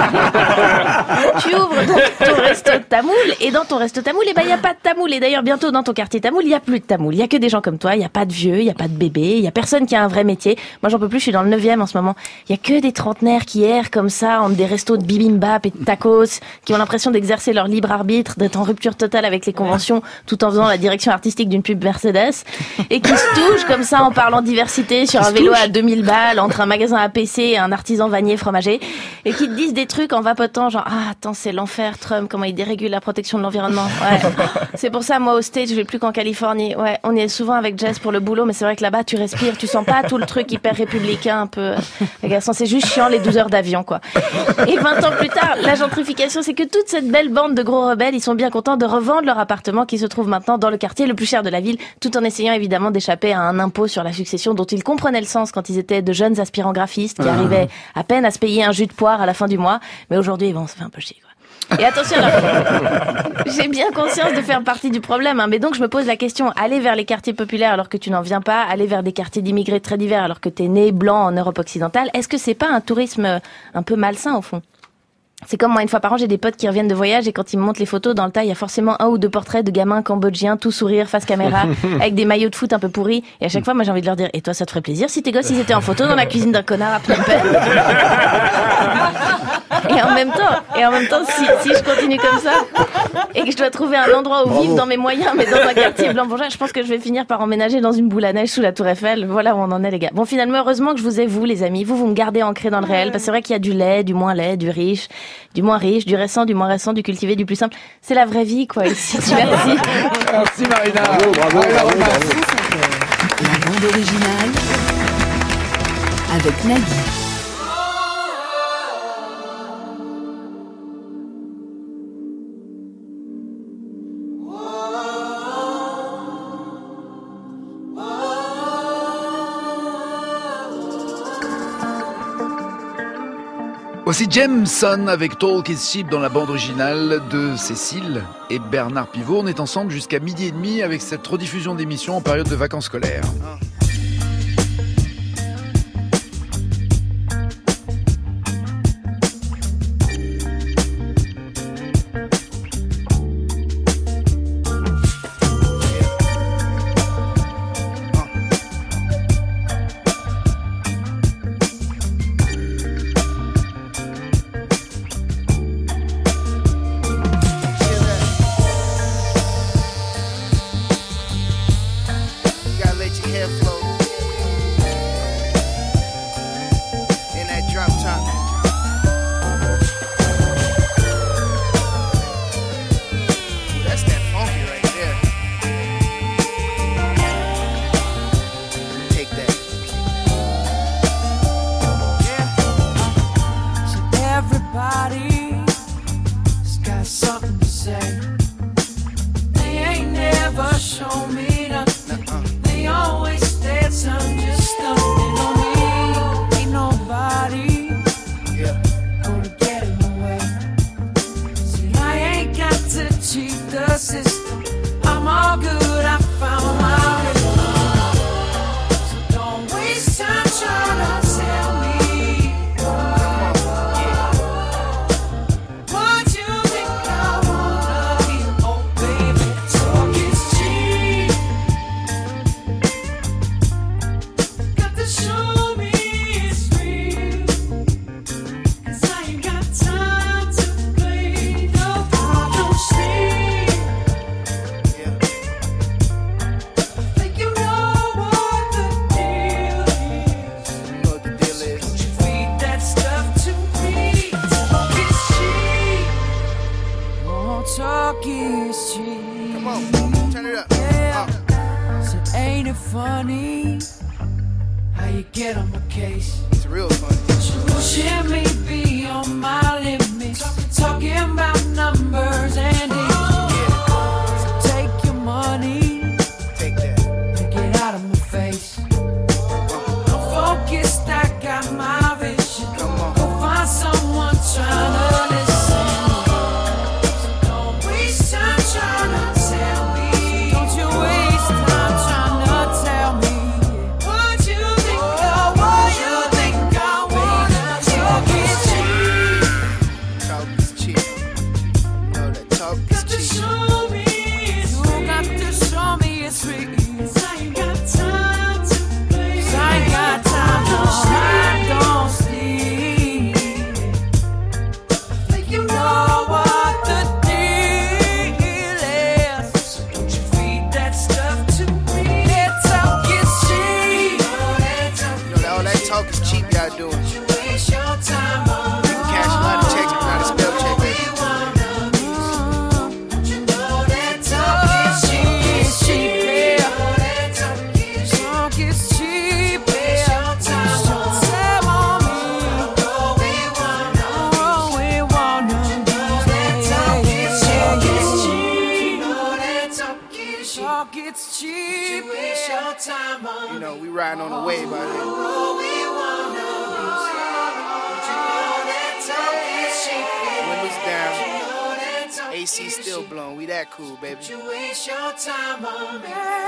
tu ouvres donc ton resto tamoul, et dans ton resto tamoul, eh ben il y a pas de tamoul, et d'ailleurs bientôt dans ton quartier tamoul, il y a plus de tamoul. Il y a que des gens comme toi, il y a pas de vieux, il y a pas de bébés, il y a personne qui a un vrai métier. Moi j'en peux plus, je suis dans le neuvième en ce moment. Il y a que des trentenaires qui errent comme ça entre des restos de bibimbap et de tacos, qui ont l'impression d'exercer leur libre arbitre, d'être en rupture totale avec les conventions, tout en faisant la direction artistique d'une pub Mercedes, et qui se touchent comme ça en parlant diversité sur un vélo à deux mille balles entre un magasin A P C et un artisan vanier fromager, et qui te disent des trucs en vapotant genre ah attends c'est l'enfer Trump, comment il dérégule la protection de l'environnement. Ouais. C'est pour ça moi au States je vais plus qu'en Californie. Ouais, on y est souvent avec Jess pour le boulot, mais c'est vrai que là-bas tu respires, tu sens pas tout le truc hyper républicain un peu. Les garçons, c'est juste chiant les douze heures d'avion quoi. Et vingt ans plus tard, la gentrification, c'est que toute cette belle bande de gros rebelles, ils sont bien contents de revendre leur appartement qui se trouve maintenant dans le quartier le plus cher de la ville, tout en essayant évidemment d'échapper à un impôt sur la succession dont ils comprenaient le sens quand ils étaient de jeunes aspirants graphistes qui ah. arrivaient à peine à se payer un jus de poire à la fin du mois. Mais aujourd'hui, bon, ça fait un peu chier, quoi. Et attention, alors, j'ai bien conscience de faire partie du problème, hein, mais donc je me pose la question, aller vers les quartiers populaires alors que tu n'en viens pas, aller vers des quartiers d'immigrés très divers alors que t'es né blanc en Europe occidentale, est-ce que c'est pas un tourisme un peu malsain au fond? C'est comme moi, une fois par an, j'ai des potes qui reviennent de voyage et quand ils me montrent les photos, dans le tas, il y a forcément un ou deux portraits de gamins cambodgiens, tout sourire, face caméra, avec des maillots de foot un peu pourris. Et à chaque fois, moi, j'ai envie de leur dire, et toi, ça te ferait plaisir si tes gosses, ils étaient en photo dans la cuisine d'un connard à Phnom Penh? Et en même temps, et en même temps, si, si je continue comme ça, et que je dois trouver un endroit où Bravo. vivre dans mes moyens, mais dans un quartier blanc bourgeois, je pense que je vais finir par emménager dans une boule à neige sous la Tour Eiffel. Voilà où on en est, les gars. Bon, finalement, heureusement que je vous ai, vous, les amis. Vous, vous me gardez ancré dans le réel. Parce que c'est vrai qu'il y a du laid, du moins laid, du riche, du moins riche, du récent, du moins récent, du cultivé, du plus simple. C'est la vraie vie, quoi, ici. Merci. Merci, Marina. Bravo, bravo, bravo, bravo. La bande originale avec Nagui. Voici Jameson avec Talk is Cheap dans la bande originale de Cécile et Bernard Pivot. On est ensemble jusqu'à midi et demi avec cette rediffusion d'émissions en période de vacances scolaires. Hair flow system. I'm all good, I found my rhythm. So don't waste time trying to tell me what you think I wanna be. Oh baby, talk is cheap. Got to show me it's real, 'cause I ain't got time to play no I don't sleep. Think you know what the deal is. What the deal is. Don't you feed that stuff to me. Talk is cheap. Oh, talk is cheap. Come on, turn it up. Yeah. So ain't it funny how you get on my case? It's real funny. Pushing me beyond my limits, talking about numbers and dates. So take your money, take that, and get out of my face. I'm focused, I got my vision. Go find someone trying to listen. So don't waste time trying to tell me. Don't you waste time trying to tell me what you think I want, you think I wanna. Talk is cheap. Talk is cheap. No, that talk is cheap. Show me it's you got to show me it's real. 'Cause I ain't got time to play. 'Cause I ain't got time to I don't sleep. Think you know what the deal is. So don't you feed that stuff to me. That talk is cheap. You know, all that talk is cheap y'all doing. You waste your time on. You can cash a lot of checks, but not a spell check, baby. You know that talk is cheap. It's cheap, yeah. Talk is cheap, yeah. Waste your time on me. Go we wanna, go we wanna. That talk is cheap. Know that talk is cheap. Talk is cheap. You waste your time on. You know we riding on the wave out here. Go we wanna. You know that talk is cheap. Windows down. A C still blowing, we that cool, baby. You waste your time on me.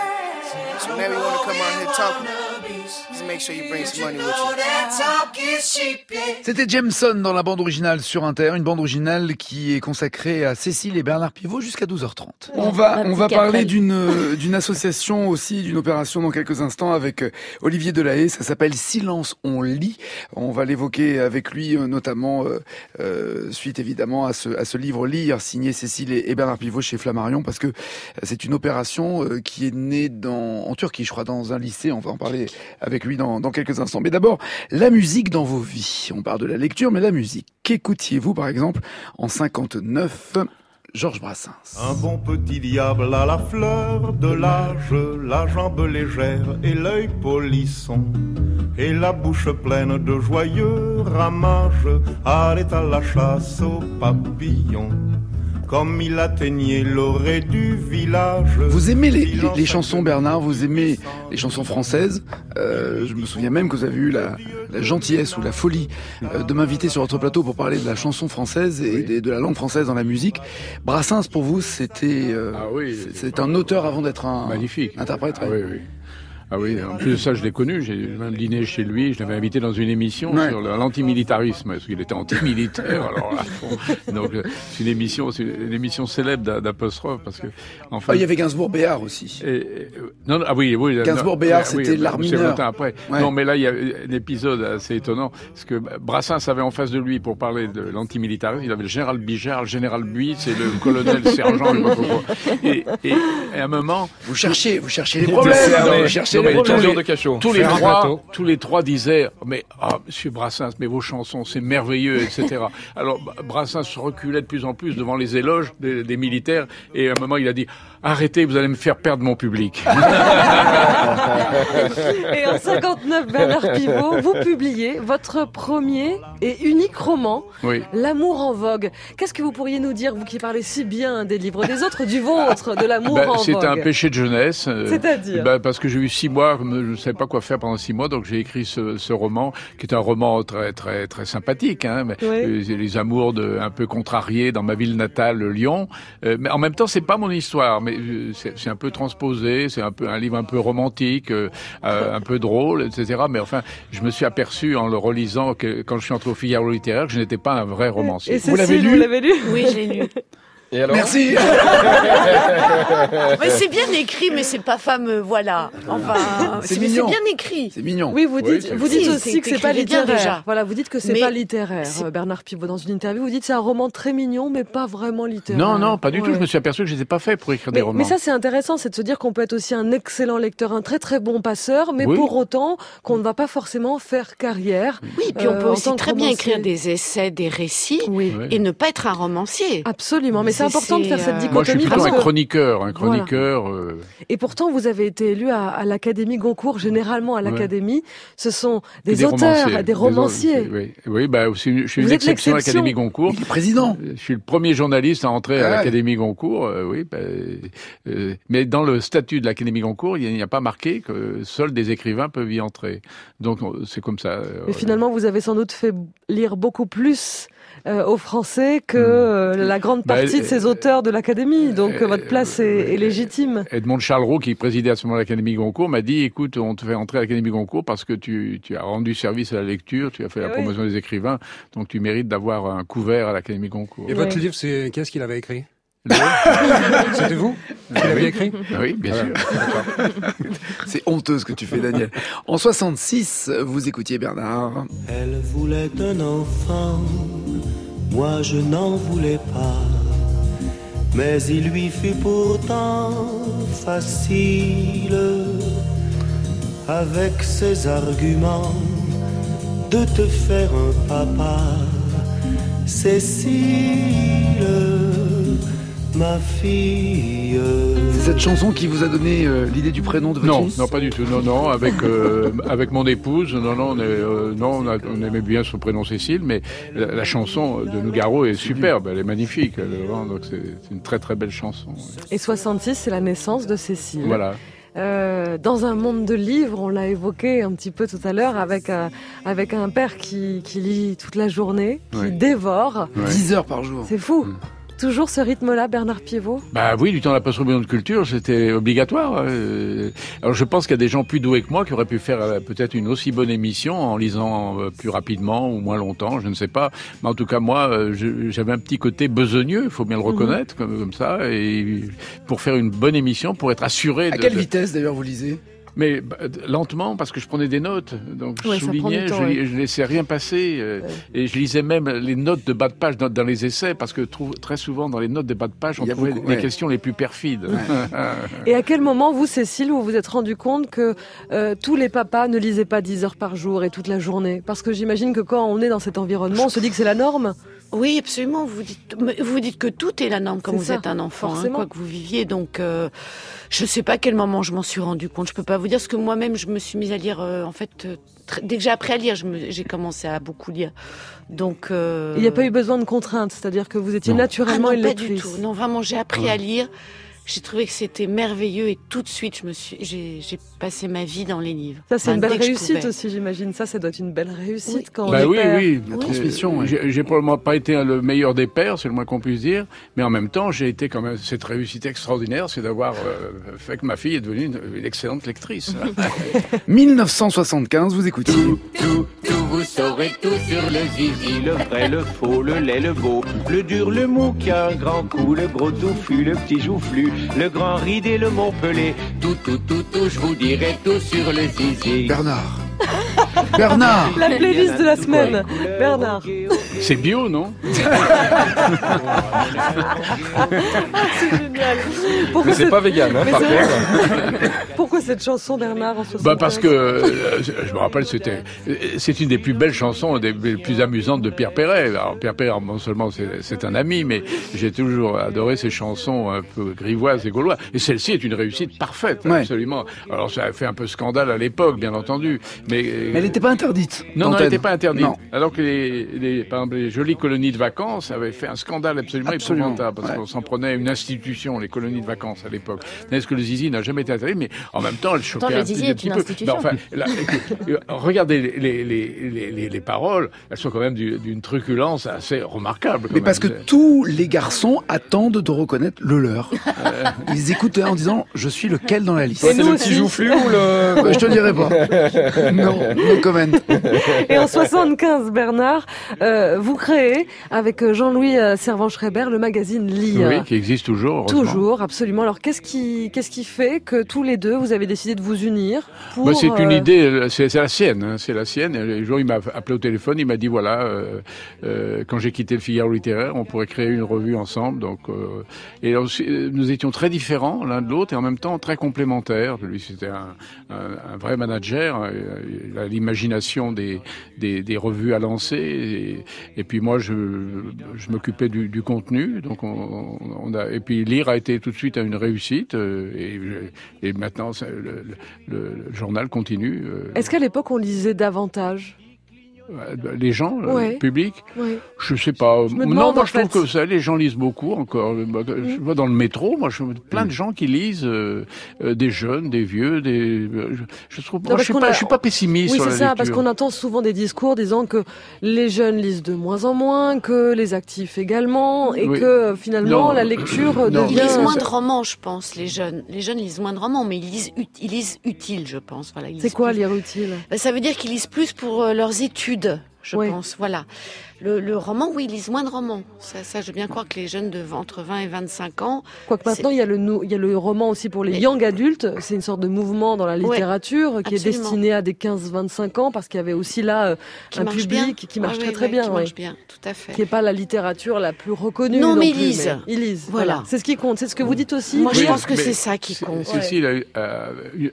So whenever you want to come out here talking, just make sure you bring some money with you. That talk is cheap. C'était Jameson dans la bande originale sur Inter, une bande originale qui est consacrée à Cécile et Bernard Pivot jusqu'à douze heures trente. On va, on va parler d'une, d'une association aussi, d'une opération dans quelques instants avec Olivier Delahaye. Ça s'appelle Silence, on lit. On va l'évoquer avec lui, notamment, euh, euh, suite évidemment à ce, à ce livre Lire, signé Cécile et Bernard Pivot chez Flammarion, parce que c'est une opération qui est née dans, en Turquie, je crois, dans un lycée. On va en parler avec lui dans, dans quelques instants. Mais d'abord, la musique dans vos vies. On parle de la lecture, mais la musique. Qu'écoutiez-vous, par exemple, en cinquante-neuf, Georges Brassens? Un bon petit diable à la fleur de l'âge, la jambe légère et l'œil polisson, et la bouche pleine de joyeux ramages, allait à la chasse aux papillons. Comme il atteignait l'orée du village. Vous aimez les, les, les chansons, Bernard? Vous aimez les chansons françaises? euh, Je me souviens même que vous avez eu la, la gentillesse ou la folie euh, de m'inviter sur votre plateau pour parler de la chanson française et de, de la langue française dans la musique. Brassens, pour vous, c'était euh, ah oui, c'est un auteur avant d'être un magnifique interprète. Ah, oui, oui. Ah oui, en plus de ça, je l'ai connu, j'ai même dîné chez lui, je l'avais invité dans une émission ouais. sur l'antimilitarisme, parce qu'il était antimilitaire, alors là, bon, donc c'est une émission, c'est une émission célèbre d'Apostrophe, parce que, en fait... Ah, il y avait Gainsbourg-Béard aussi. Et, et, non, non, ah oui, oui. Gainsbourg-Béard, c'était oui, l'art mineur. C'est longtemps après. Ouais. Non, mais là, il y a un épisode assez étonnant, parce que Brassens avait en face de lui, pour parler de l'antimilitarisme, il avait le général Bijard, le général Buitz et le colonel sergent, et, et, et à un moment... Vous cherchez, vous cherchez les problèmes, vous cherchez tous, les, de cachot. tous les trois, tous les trois disaient, mais ah, Monsieur Brassens, mais vos chansons, c'est merveilleux, et cetera. Alors Brassens se reculait de plus en plus devant les éloges des, des militaires, et à un moment il a dit, arrêtez, vous allez me faire perdre mon public. Et en cinquante-neuf, Bernard Pivot, vous publiez votre premier et unique roman, oui. L'amour en vogue. Qu'est-ce que vous pourriez nous dire, vous qui parlez si bien des livres des autres, du vôtre, de l'amour ben, en vogue? C'est un péché de jeunesse. C'est-à-dire ben, parce que j'ai eu six mois, je ne savais pas quoi faire pendant six mois, donc j'ai écrit ce, ce roman, qui est un roman très très très sympathique, hein, mais, Oui. euh, les amours de, un peu contrariés dans ma ville natale, Lyon. Euh, mais en même temps, c'est pas mon histoire, mais euh, c'est, c'est un peu transposé, c'est un peu un livre un peu romantique, euh, euh, un peu drôle, et cetera. Mais enfin, je me suis aperçu en le relisant que quand je suis entré au Figaro littéraire, que je n'étais pas un vrai romancier. Et Cécile, vous l'avez lu? Oui, je l'ai lu. Et alors? Merci. Mais c'est bien écrit, mais c'est pas fameux, voilà. Enfin, C'est mais mignon. c'est bien écrit. C'est mignon. Oui, vous dites, Oui, vous dites Si, aussi c'est- que c'est pas t'écrivais bien littéraire. déjà. Voilà, vous dites que c'est Mais pas littéraire, c'est- euh, Bernard Pivot, dans une interview. Vous dites que c'est un roman très mignon, mais pas vraiment littéraire. Non, non, pas du tout. Ouais. Je me suis aperçu que je n'étais pas fait pour écrire des Mais, romans. mais ça, c'est intéressant, c'est de se dire qu'on peut être aussi un excellent lecteur, un très très bon passeur, mais Oui. pour autant qu'on ne va pas forcément faire carrière. Oui, puis on euh, peut en aussi tant que très bien romancier. écrire des essais, des récits, Oui. Ouais. et ne pas être un romancier. Absolument, mais c'est C'est- important de faire c'est, cette euh, dichotomie. Moi, je suis plutôt parce un que- chroniqueur, un chroniqueur. euh, Et pourtant, vous avez été élu à, à l'Académie Goncourt. Généralement, à Ouais. l'Académie, ce sont des, des auteurs, romanciers. des romanciers. Oui, oui, bah, aussi, je suis Vous une êtes exception à l'exception. l'Académie Goncourt. Il est président. Je suis le premier journaliste à entrer à Ah ouais. l'Académie Goncourt, euh, oui. bah, euh, mais dans le statut de l'Académie Goncourt, il n'y a pas marqué que seuls des écrivains peuvent y entrer. Donc euh, c'est comme ça. euh, Mais finalement, vous avez sans doute fait lire beaucoup plus euh, aux Français que euh, la grande Bah, partie de ces auteurs de l'Académie. Donc euh, votre place est, euh, est légitime. Edmond Charleroi, qui présidait à ce moment l'Académie Goncourt, m'a dit, écoute, on te fait entrer à l'Académie Goncourt parce que tu, tu as rendu service à la lecture, tu as fait la Eh oui. promotion des écrivains, donc tu mérites d'avoir un couvert à l'Académie Goncourt. Et votre Ouais. livre, c'est qu'est-ce qu'il avait écrit? Le- C'était vous qui l'aviez écrit? Oui, bien sûr. C'est honteux ce que tu fais, Daniel. En soixante-six, vous écoutiez Bernard. Elle voulait un enfant, moi je n'en voulais pas. Mais il lui fut pourtant facile, avec ses arguments, de te faire un papa. Cécile, ma fille. C'est cette chanson qui vous a donné euh, l'idée du prénom de votre Non, fils? non, pas du tout. Non, non, avec euh, avec mon épouse, non, non, on, est, euh, non, on, a- on aimait bien son prénom Cécile, mais la, la chanson de Nougaro est superbe, elle est magnifique. Elle, est vraiment- donc c'est c'est une très très belle chanson. Et soixante-six, c'est la naissance de Cécile. Voilà. Euh, dans un monde de livres, on l'a évoqué un petit peu tout à l'heure, avec un, avec un père qui, qui lit toute la journée, qui Ouais. dévore. Ouais. dix heures par jour. C'est fou. Mm. Toujours ce rythme-là, Bernard Pivot. Bah oui, du temps de la post-rebellion de culture, c'était obligatoire. euh. Alors je pense qu'il y a des gens plus doués que moi qui auraient pu faire euh, peut-être une aussi bonne émission en lisant euh, plus rapidement ou moins longtemps, je ne sais pas. Mais en tout cas, moi, euh, je- j'avais un petit côté besogneux, il faut bien le reconnaître, comme, comme ça. Et pour faire une bonne émission, pour être assuré À de... quelle de- vitesse d'ailleurs vous lisez? Mais bah, d- lentement, parce que je prenais des notes, donc je Ouais, ça prend soulignais, du temps, je, ouais. je laissais rien passer, euh, Ouais. et je lisais même les notes de bas de page dans, dans les essais, parce que trou- très souvent dans les notes de bas de page, on Il y a trouvait beaucoup, les ouais. questions les plus perfides. Et à quel moment, vous, Cécile, vous vous êtes rendu compte que euh, tous les papas ne lisaient pas dix heures par jour et toute la journée? Parce que j'imagine que quand on est dans cet environnement, on se dit que c'est la norme. Oui, absolument. Vous dites, mais vous dites que tout est la norme quand C'est vous ça, êtes un enfant, hein, forcément. quoi que vous viviez. Donc, euh, je ne sais pas à quel moment je m'en suis rendu compte. Je peux pas vous dire, parce que moi-même, je me suis mise à lire. euh, en fait, euh, très- dès que j'ai appris à lire, je me- j'ai commencé à beaucoup lire. Donc, euh, Il n'y a pas eu besoin de contraintes, c'est-à-dire que vous étiez Non. ah naturellement non, une pas du lectrice. tout. Non, vraiment, j'ai appris Ouais. à lire. J'ai trouvé que c'était merveilleux et tout de suite, je me suis, j'ai, j'ai passé ma vie dans les livres. Ça, c'est Enfin, une belle dès que je réussite pouvais. aussi, j'imagine. Ça, ça doit être une belle réussite Oui. quand on Bah est oui, père. oui. La transmission, ouais. J'ai j'ai probablement pas été le meilleur des pères, c'est le moins qu'on puisse dire, mais en même temps, j'ai été quand même cette réussite extraordinaire, c'est d'avoir euh, fait que ma fille est devenue une, une excellente lectrice. mille neuf cent soixante-quinze, vous écoutiez. Tout, tout, vous saurez tout sur le zizi, le vrai, le faux, le laid, le beau, le dur, le mou qui a un grand cou, le gros touffu, le petit joufflu, le grand ridé, le montpelé, tout, tout, tout, tout, je vous dirai tout sur le zizi. Bernard. Bernard. La playlist de la semaine. Bernard. C'est bio, non? C'est génial. Mais Pourquoi c'est cette- pas vegan, hein, Mais par c'est- contre. Pourquoi cette chanson, Bernard, en soixante-quinze? Bah parce que euh, je me rappelle, c'était c'est une des plus belles chansons, des, des plus amusantes de Pierre Perret. Alors Pierre Perret, non seulement c'est c'est un ami, mais j'ai toujours adoré ses chansons un peu grivoises et gauloises. Et celle-ci est une réussite parfaite, Ouais. absolument. Alors ça a fait un peu scandale à l'époque, bien entendu, mais Mais elle n'était pas interdite. non, non, elle d'antenne. n'était pas interdite. Non. Alors que les, les, par exemple, les jolies colonies de vacances avaient fait un scandale absolument, Absolument. épouvantable, parce Ouais. qu'on s'en prenait à une institution, les colonies de vacances à l'époque. Est-ce que le zizi n'a jamais été interdit, mais en même temps, elle choquait Pourtant, le un zizi petit, est un petit une peu. institution. Ben, enfin, là, écoute, euh, regardez les, les, les, les, les paroles, elles sont quand même du- d'une truculence assez remarquable. quand Mais parce que même. tous les garçons attendent de reconnaître le leur. Ils écoutent en disant « Je suis lequel dans la liste ?» Toi, c'est le petit joufflu ou le... Bah, je te dirai pas. Non, no comment. Et en soixante-quinze, Bernard, euh, vous créez avec Jean-Louis euh, Servan-Schreiber le magazine Lire. Oui, qui existe toujours. heureusement. Toujours, absolument. Alors qu'est-ce qui, qu'est-ce qui fait que tous les deux, vous avez décidé de vous unir pour... Bah, c'est une euh, idée, c'est c'est la sienne, hein, c'est la sienne. Et le jour, il m'a appelé au téléphone, il m'a dit voilà, euh, euh, quand j'ai quitté le Figaro littéraire, on pourrait créer une revue ensemble. Donc, euh, et aussi, euh, nous étions très différents l'un de l'autre et en même temps très complémentaires. Lui, c'était un, un, un vrai manager. euh, Il a l'imagination des, des, des revues à lancer. Et, et puis moi, je, je m'occupais du, du contenu. Donc, on, on a, et puis Lire a été tout de suite une réussite. euh, Et, et maintenant, c'est le, le, le journal continue. euh, Est-ce qu'à l'époque, on lisait davantage? Les gens, Ouais. le public, Oui. je sais pas. Je me non, demande, moi en je trouve fait. que ça, les gens lisent beaucoup encore. Je vois dans le métro, moi, je vois plein Mm. de gens qui lisent, euh, euh, des jeunes, des vieux, des. Je, je trouve. Non, moi, parce je suis qu'on pas, a- je suis pas pessimiste Oui, sur c'est la ça, lecture. parce qu'on entend souvent des discours disant que les jeunes lisent de moins en moins, que les actifs également, et Oui. que euh, finalement Non. la lecture Non. Ils devient... lisent moins de romans, je pense, les jeunes. Les jeunes lisent moins de romans, mais ils lisent, ut- ils lisent utile, je pense. Voilà, ils C'est lisent quoi plus. lire utile? Ben, ça veut dire qu'ils lisent plus pour euh, leurs études, je Oui. pense. Voilà. Le, le roman, oui, ils lisent moins de romans. Ça, ça, je veux bien croire que les jeunes de entre vingt et vingt-cinq ans. Quoique maintenant, il y, a le, nou- il y a le roman aussi pour les young adultes. C'est une sorte de mouvement dans la Ouais, littérature qui est absolument. destiné à des quinze vingt-cinq ans parce qu'il y avait aussi là euh, Qui un marche public bien. qui marche Ouais, très ouais, très ouais, bien. Qui oui. marche bien, tout à fait. Qui n'est pas la littérature la plus reconnue. Non, mais ils plus, lisent. Ils lisent. Voilà. Voilà. C'est ce qui compte. C'est ce que vous dites aussi. Moi, je Oui, pense que mais c'est ça qui C- compte. Cécile a, a-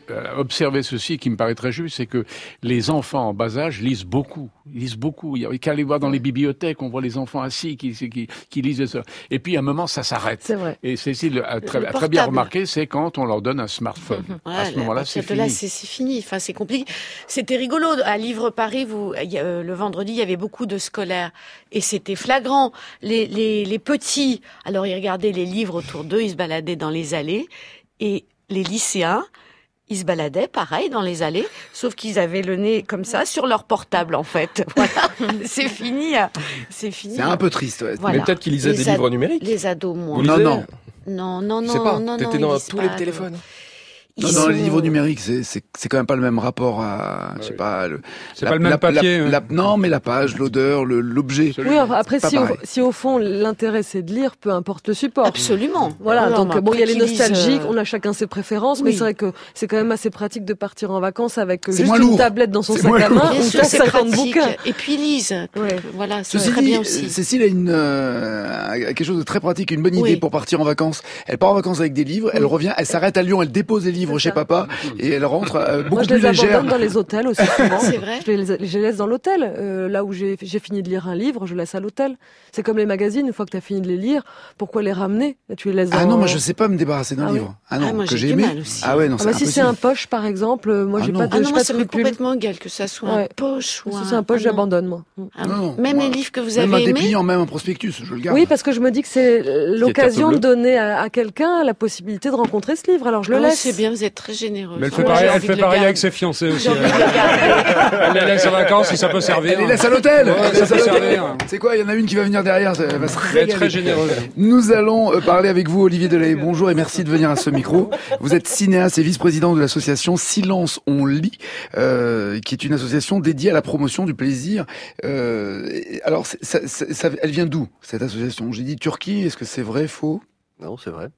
a observé ceci qui me paraît très juste, c'est que les enfants en bas âge lisent beaucoup. Ils lisent beaucoup. Il y a qu'à aller voir dans les bibliothèques, on voit les enfants assis qui, qui, qui lisent ça. Et puis à un moment, ça s'arrête. C'est vrai. Et Cécile a très, Le a très bien portable. remarqué, c'est quand on leur donne un smartphone. Ouais, à ce là, moment-là, à c'est partir de là, fini. c'est c'est fini. Enfin, c'est compliqué. C'était rigolo. À Livre Paris, vous, il y a, euh, le vendredi, il y avait beaucoup de scolaires. Et c'était flagrant. Les, les, les petits, alors ils regardaient les livres autour d'eux, ils se baladaient dans les allées. Et les lycéens, ils se baladaient, pareil, dans les allées, sauf qu'ils avaient le nez comme ça sur leur portable, en fait. Voilà. C'est fini. C'est fini. C'est un peu triste, ouais. Voilà. Mais peut-être qu'ils lisaient Les des ad- livres numériques. Les ados, moins. Vous Non, lisez non. Non, non, Je non, sais pas. non, T'étais non, dans ils lisent tous pas les de- téléphones. Ils Non, dans les sont- livres numériques, c'est c'est c'est quand même pas le même rapport à, je sais pas, le, C'est la- pas le même la- papier, la- ouais. la- non, mais la page, l'odeur, le- l'objet. Oui, après, C'est si pas au, pareil. si au fond l'intérêt c'est de lire, peu importe le support. Absolument. Voilà, Non, donc mais bon, il y a après les qu'ils lisent, nostalgiques, euh, on a chacun ses préférences, mais oui. c'est vrai que c'est quand même assez pratique de partir en vacances avec euh, C'est juste moins une lourd. tablette dans son C'est sac moins à lourd. main, Bien on sûr, fait c'est cinquante pratique. bouquins. Et puis ils lisent. Ouais. Voilà, c'est Ceci très bien dit, aussi. Cécile a une euh, a quelque chose de très pratique, une bonne idée Oui. pour partir en vacances. Elle part en vacances avec des livres, elle revient, elle s'arrête à Lyon, elle dépose les livres chez papa et elle rentre euh, beaucoup Moi, je plus les légère. abandonne dans les hôtels aussi souvent. C'est vrai. Je les, je les laisse dans l'hôtel. Euh, là où j'ai j'ai fini de lire un livre, je laisse à l'hôtel. C'est comme les magazines, une fois que tu as fini de les lire, pourquoi les ramener? Tu les laisses dans... Ah non, moi je sais pas me débarrasser d'un Ah oui. livre. Ah non, Ah, moi, que j'ai j'ai du aimé. mal aussi. Ah ouais, non, Ah c'est bah, si c'est impossible. un poche, par exemple, euh, moi Ah j'ai non. pas de, Ah non, j'ai moi, pas de ça m'est scrupules. complètement égal que ça soit un Ouais. poche ou Si un... c'est un poche, Ah non. j'abandonne moi. Ah, Non, non, même moi, les livres que vous Même avez un aimés. dépliant, même un prospectus, je le garde. Oui, parce que je me dis que c'est l'occasion bleu. de donner à, à quelqu'un la possibilité de rencontrer ce livre. Alors je le Ah oui, laisse. c'est bien, vous êtes très généreux. Mais elle fait Moi, pareil, j'ai elle envie fait de le pareil garder. avec ses fiancés aussi. J'ai envie de le garder. Elle les laisse en vacances si ça peut servir. Elle les laisse à l'hôtel. Ouais, Elle les ça laisse à peut l'hôtel. servir. C'est quoi? Il y en a une qui va venir derrière. Ça va se Elle est régaler. très généreuse. Nous allons euh, parler avec vous, Olivier Delahaye. Bonjour et merci de venir à ce micro. Vous êtes cinéaste et vice-président de l'association Silence on lit, euh, qui est une association dédiée à la promotion du plaisir. Euh, et alors, c'est- ça, ça, ça- elle vient d'où cette association? J'ai dit Turquie. Est-ce que c'est vrai, faux? Non, c'est vrai.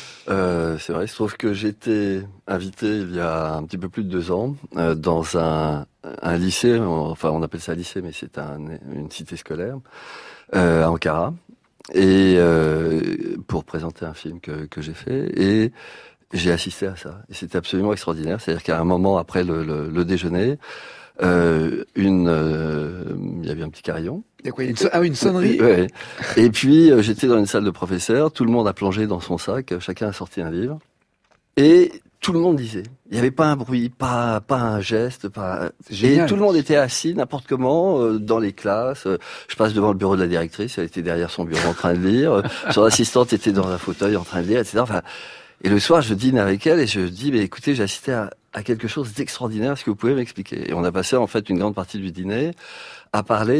Euh, c'est vrai. Sauf que j'ai été invité il y a un petit peu plus de deux ans euh, dans un, un lycée. Enfin, on appelle ça un lycée, mais c'est un, une cité scolaire euh, à Ankara. Et euh, pour présenter un film que, que j'ai fait. Et j'ai assisté à ça. Et c'était absolument extraordinaire. C'est-à-dire qu'à un moment après le, le, le déjeuner, euh, une, euh, il y avait un petit carillon. Il y a quoi? Une, so- ah oui, une sonnerie. Ouais. Et puis, euh, j'étais dans une salle de professeur, tout le monde a plongé dans son sac, chacun a sorti un livre. Et tout le monde lisait. Il n'y avait pas un bruit, pas pas un geste, pas. Et génial. tout le monde était assis n'importe comment euh, dans les classes. Euh, Je passe devant le bureau de la directrice, elle était derrière son bureau en train de lire. Euh, Son assistante était dans un fauteuil en train de lire, et cetera. Enfin, et le soir, je dîne avec elle et je dis, mais écoutez, j'ai assisté à, à quelque chose d'extraordinaire. Est-ce que vous pouvez m'expliquer? Et on a passé en fait une grande partie du dîner à parler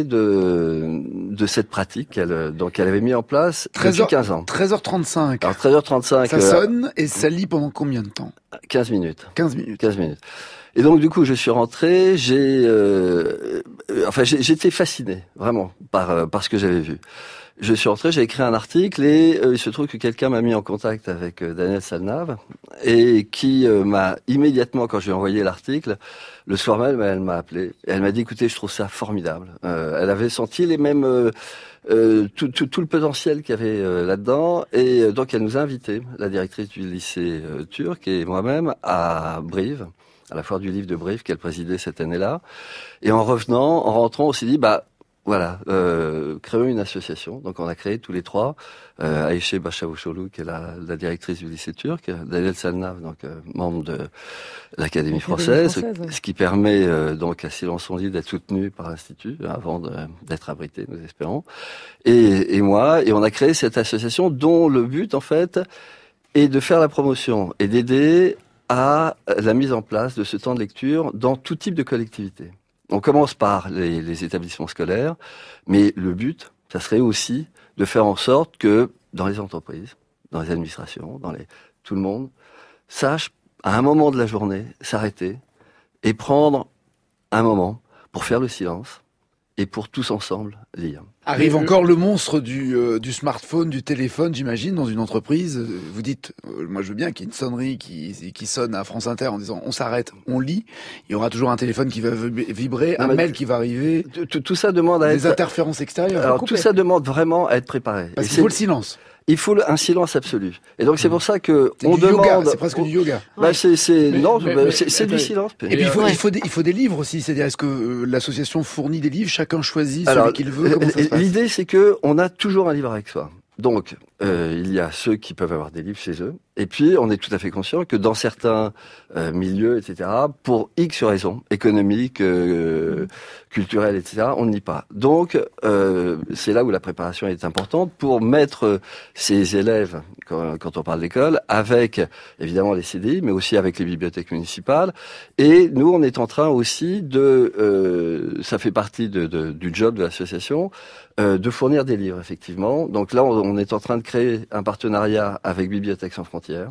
de de cette pratique qu'elle donc qu'elle avait mis en place depuis quinze ans. treize heures trente-cinq. Alors treize heures trente-cinq. Ça euh, sonne et ça lit pendant combien de temps? quinze minutes. quinze minutes. quinze minutes. Et donc du coup, je suis rentré, j'ai euh, euh, enfin j'ai- j'étais fasciné vraiment par euh, par ce que j'avais vu. Je suis rentré, j'ai écrit un article et euh, il se trouve que quelqu'un m'a mis en contact avec euh, Daniel Salnave et qui euh, m'a immédiatement, quand je lui ai envoyé l'article, le soir même, elle m'a appelé. Et elle m'a dit, écoutez, je trouve ça formidable. Euh, elle avait senti les mêmes, euh, euh, tout, tout, tout le potentiel qu'il y avait euh, là-dedans. Et euh, donc, elle nous a invités, la directrice du lycée euh, turc et moi-même, à Brive, à la foire du livre de Brive qu'elle présidait cette année-là. Et en revenant, en rentrant, on s'est dit, bah, voilà, euh, créons une association. Donc on a créé tous les trois, euh, Aïché Bachavoucholou, qui est la, la directrice du lycée turc, Daniel Salnave, donc euh, membre de l'Académie française, française, ouais. ce qui permet euh, donc à Silence on lit d'être soutenu par l'Institut avant de- d'être abrité, nous espérons. Et, et moi, et on a créé cette association dont le but en fait est de faire la promotion et d'aider à la mise en place de ce temps de lecture dans tout type de collectivité. On commence par les, les établissements scolaires, mais le but, ça serait aussi de faire en sorte que dans les entreprises, dans les administrations, dans les tout le monde sache à un moment de la journée s'arrêter et prendre un moment pour faire le silence et pour tous ensemble lire. Arrive encore le monstre du, euh, du smartphone, du téléphone, j'imagine, dans une entreprise. Euh, Vous dites, euh, moi je veux bien qu'il y ait une sonnerie qui, qui sonne à France Inter en disant on s'arrête, on lit. Il y aura toujours un téléphone qui va vib- vibrer, Non, un mais mail qui va arriver, Tout, tout- tout ça demande à des être... interférences extérieures. Alors Couper. tout ça demande vraiment à être préparé. Parce Et qu'il c'est- faut le silence. Il faut le- un silence absolu. Et donc c'est pour ça que C'est on du demande. yoga, c'est presque du yoga. Bah, c'est, c'est, Mais- non, mais- bah, mais- c'est, c'est du mais- silence. Et puis il faut, Ouais. il faut des, il faut des livres aussi. C'est-à-dire, est-ce que euh, l'association fournit des livres, chacun choisit Alors, celui qu'il veut, comment ça se passe? l'idée c'est que on a toujours un livre avec soi. Donc, euh, il y a ceux qui peuvent avoir des livres chez eux. Et puis, on est tout à fait conscient que dans certains euh, milieux, et cetera, pour X raisons, économiques, euh, culturelles, et cetera, on ne lit pas. Donc, euh, c'est là où la préparation est importante pour mettre ces élèves, quand, quand on parle d'école, avec évidemment les C D I, mais aussi avec les bibliothèques municipales. Et nous, on est en train aussi de, euh, ça fait partie de, de, du job de l'association, euh, de fournir des livres, effectivement. Donc là, on, on est en train de créer un partenariat avec Bibliothèques sans frontières,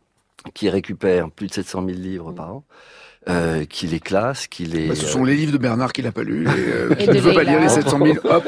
qui récupère plus de sept cent mille livres par an, euh, qui les classe, qui les... Bah, ce sont les livres de Bernard qu'il n'a pas lus, et, euh, Et qui de ne veut pas Leïla. lire les sept cent mille. Hop.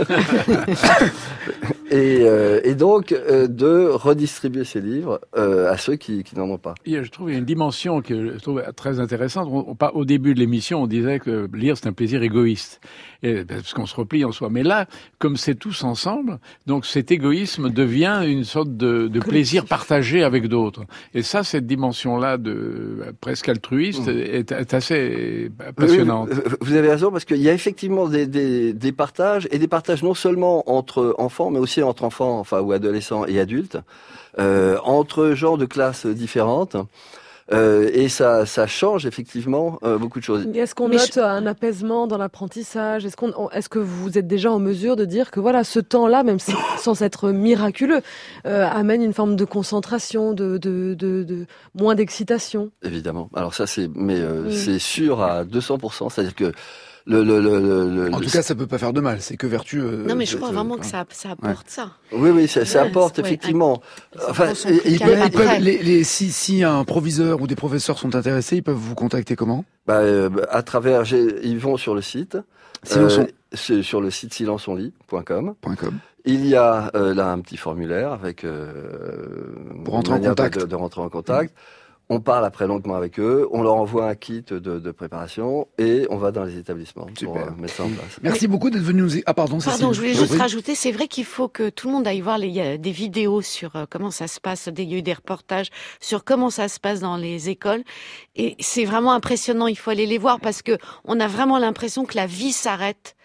et, euh, et donc euh, de redistribuer ces livres euh, à ceux qui, qui n'en ont pas. Il y a, je trouve, il y a une dimension que je trouve très intéressante. On, on, pas- au début de l'émission, on disait que lire, c'est un plaisir égoïste. Et, parce qu'on se replie en soi. Mais là, comme c'est tous ensemble, donc cet égoïsme devient une sorte de, de plaisir partagé avec d'autres. Et ça, cette dimension-là de presque altruiste est, est assez passionnante. Oui, Vous avez raison, parce qu'il y a effectivement des, des, des partages, et des partages non seulement entre enfants, mais aussi entre enfants, enfin, ou adolescents et adultes, euh, entre genres de classes différentes. Euh, et ça, ça change effectivement euh, beaucoup de choses. Est-ce qu'on Mais note je- un apaisement dans l'apprentissage? Est-ce qu'on, on- est-ce que vous êtes déjà en mesure de dire que voilà, ce temps-là, même si, sans être miraculeux, euh, amène une forme de concentration, de, de, de, de moins d'excitation? Évidemment. Alors ça, c'est, mais euh, Mm. c'est sûr à deux cents pour cent. C'est-à-dire que le, le, le, le, le- En le- tout cas, ça peut pas faire de mal. C'est que vertueux. Non, mais je c'est- crois c'est- vraiment que ça, ça apporte ça. oui, oui, ça, ça Ouais, apporte c'est- ouais, effectivement. Ça Enfin, prend son et- prix il quand même Ils peuvent- après. les, les, si, si un proviseur ou des professeurs sont intéressés, ils peuvent vous contacter comment? Bah, euh, à travers, j'ai- ils vont sur le site, Silence on- c'est sur le site silence on lit point com. Point com. Il y a euh, là un petit formulaire avec euh, Pour rentrer une en manière de- contact. De, de rentrer en contact. On parle après longuement avec eux, on leur envoie un kit de, de préparation et on va dans les établissements pour Super. euh, mettre ça en place. Merci beaucoup d'être venu nous. Ah, pardon, Pardon, Cécile. je voulais vous en juste prie. rajouter, c'est vrai qu'il faut que tout le monde aille voir les, il y a des vidéos sur euh, comment ça se passe, des- il y a eu des reportages sur comment ça se passe dans les écoles. Et c'est vraiment impressionnant, il faut aller les voir parce que on a vraiment l'impression que la vie s'arrête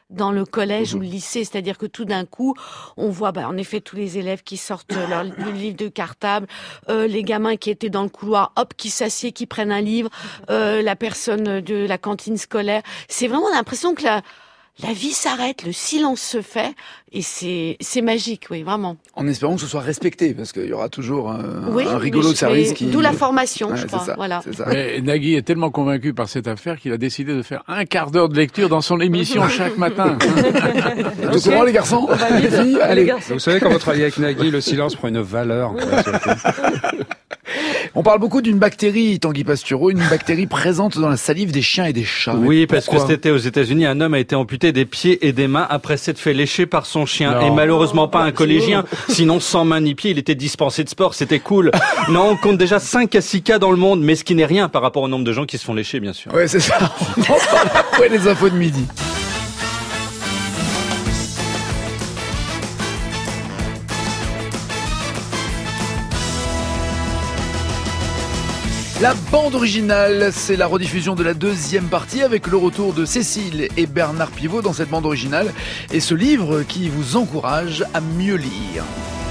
dans le collège ou le lycée, c'est-à-dire que tout d'un coup, on voit, bah, en effet, tous les élèves qui sortent leur le livre de cartable, euh, les gamins qui étaient dans le couloir, hop, qui s'assiedent, qui prennent un livre, euh, la personne de la cantine scolaire. C'est vraiment l'impression que la La vie s'arrête, le silence se fait, et c'est c'est magique, oui, vraiment. En espérant que ce soit respecté, parce qu'il y aura toujours un, oui, un rigolo de service qui... D'où la formation, ouais, je crois. Ça, voilà. ça. Mais Nagui est tellement convaincu par cette affaire qu'il a décidé de faire un quart d'heure de lecture dans son émission chaque matin. Vous êtes au courant, les garçons? Les filles, allez. Vous savez, quand vous travaillez avec Nagui, le silence prend une valeur. On parle beaucoup d'une bactérie, Tanguy Pastureau, une bactérie présente dans la salive des chiens et des chats. Oui, parce Pourquoi? que c'était aux États-Unis, un homme a été amputé des pieds et des mains après s'être fait lécher par son chien. Non. Et malheureusement pas Oh, un collégien, sinon sans main ni pied, il était dispensé de sport, c'était cool. Non, on compte déjà cinq à six cas dans le monde, mais ce qui n'est rien par rapport au nombre de gens qui se font lécher, bien sûr. Ouais, c'est ça. On parle après les infos de midi. La bande originale, c'est la rediffusion de la deuxième partie avec le retour de Cécile et Bernard Pivot dans cette bande originale et ce livre qui vous encourage à mieux lire.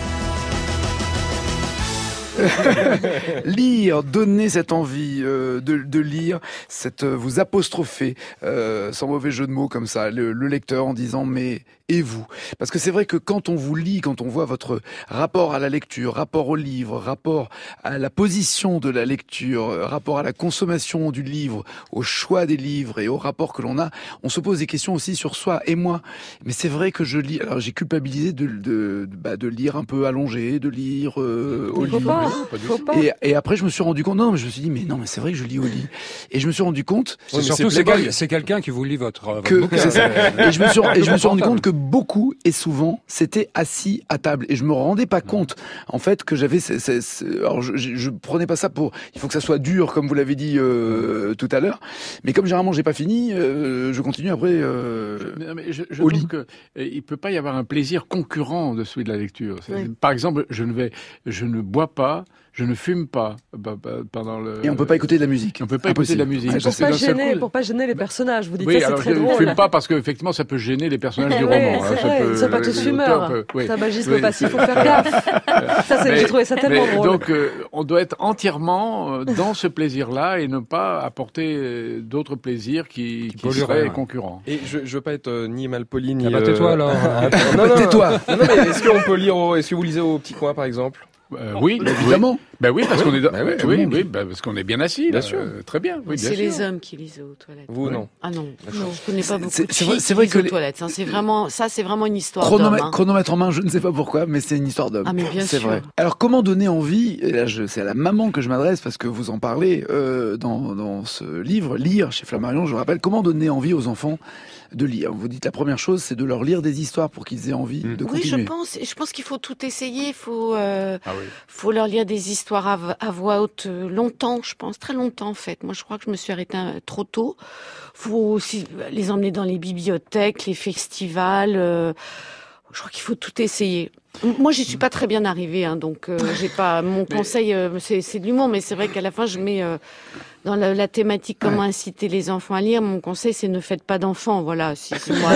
Lire, donner cette envie euh, de, de lire, cette, euh, vous apostropher, euh, sans mauvais jeu de mots comme ça, le, le lecteur en disant mais et vous? Parce que c'est vrai que quand on vous lit, quand on voit votre rapport à la lecture, rapport au livre, rapport à la position de la lecture, rapport à la consommation du livre, au choix des livres et au rapport que l'on a, on se pose des questions aussi sur soi et moi. Mais c'est vrai que je lis, alors j'ai culpabilisé de, de, de, bah, de lire un peu allongé, de lire euh, au Faut lit. pas, faut pas. Et, et après, je me suis rendu compte, non, mais je me suis dit, mais non, mais c'est vrai que je lis au lit. Et je me suis rendu compte, C'est surtout, c'est quel- c'est quelqu'un qui vous lit votre, votre que, bouquin. c'est ça. Et je me suis, et je me suis rendu Portable. compte que beaucoup et souvent, c'était assis à table. Et je me rendais pas compte, en fait, que j'avais, c'est, c'est, c'est- alors je, je, je prenais pas ça pour, il faut que ça soit dur, comme vous l'avez dit euh, tout à l'heure. Mais comme généralement j'ai pas fini, euh, je continue après euh, Mais, mais je, je au trouve lit. que euh, il peut pas y avoir un plaisir concurrent de celui de la lecture. C'est- Oui. Par exemple, je ne vais, je ne bois pas, je ne fume pas bah, bah, pendant le. Et on peut pas écouter de la musique. On peut pas écouter de la musique. Pour Parce que pas d'un seul gêner, coup- pour pas gêner les personnages. Vous dites Oui, ça, c'est alors très je ne drôle. fume pas parce qu'effectivement ça peut gêner les personnages Eh du oui, roman. c'est hein, ça vrai, peut- ils sont pas tous l'auteur fumeurs. peut- oui. Tabagisme Oui. passif, faut faire gaffe. Ça, c'est- Mais- j'ai trouvé ça tellement mais drôle. Donc, euh, on doit être entièrement euh, dans ce plaisir-là et ne pas apporter euh, d'autres plaisirs qui, qui pollueraient, seraient ouais. concurrents. Et je, je veux pas être euh, ni malpoli ni. Ah bah, tais-toi, alors. non, non, non, Tais-toi. Non, non, mais est-ce qu'on peut lire au, est-ce que vous lisez au petit coin par exemple? Euh, oui, Évidemment. Ben oui, parce qu'on est, dans- Bah oui, tout le oui, monde. oui, ben parce qu'on est bien assis. Bien là, sûr. euh, très bien. Oui, bien c'est sûr. les hommes qui lisent aux toilettes. Vous non. Ah non, non, je connais pas beaucoup C'est- de c'est filles vrai- c'est qui vrai lisent que aux les- toilettes. hein. C'est vraiment, ça, c'est vraiment une histoire Chronomètre, d'homme. hein. chronomètre en main, je ne sais pas pourquoi, mais c'est une histoire d'homme. Ah, mais bien c'est sûr. vrai. Alors comment donner envie, et là je- c'est à la maman que je m'adresse parce que vous en parlez euh, dans, dans ce livre, Lire chez Flammarion, je rappelle, comment donner envie aux enfants de lire. Vous dites la première chose, c'est de leur lire des histoires pour qu'ils aient envie de Oui, je continuer. pense. Je pense qu'il faut tout essayer. Il faut, euh, Ah oui. faut leur lire des histoires à, v- à voix haute euh, longtemps, je pense, très longtemps en fait. Moi, je crois que je me suis arrêtée euh, trop tôt. Faut aussi les emmener dans les bibliothèques, les festivals. euh, je crois qu'il faut tout essayer. M- Moi, j'y suis pas très bien arrivée, hein, donc euh, j'ai pas. Mon conseil, euh, c'est c'est de l'humour, mais c'est vrai qu'à la fin, je mets euh, dans la, la thématique comment inciter les enfants à lire. Mon conseil, c'est ne faites pas d'enfants. Voilà, si c'est moi,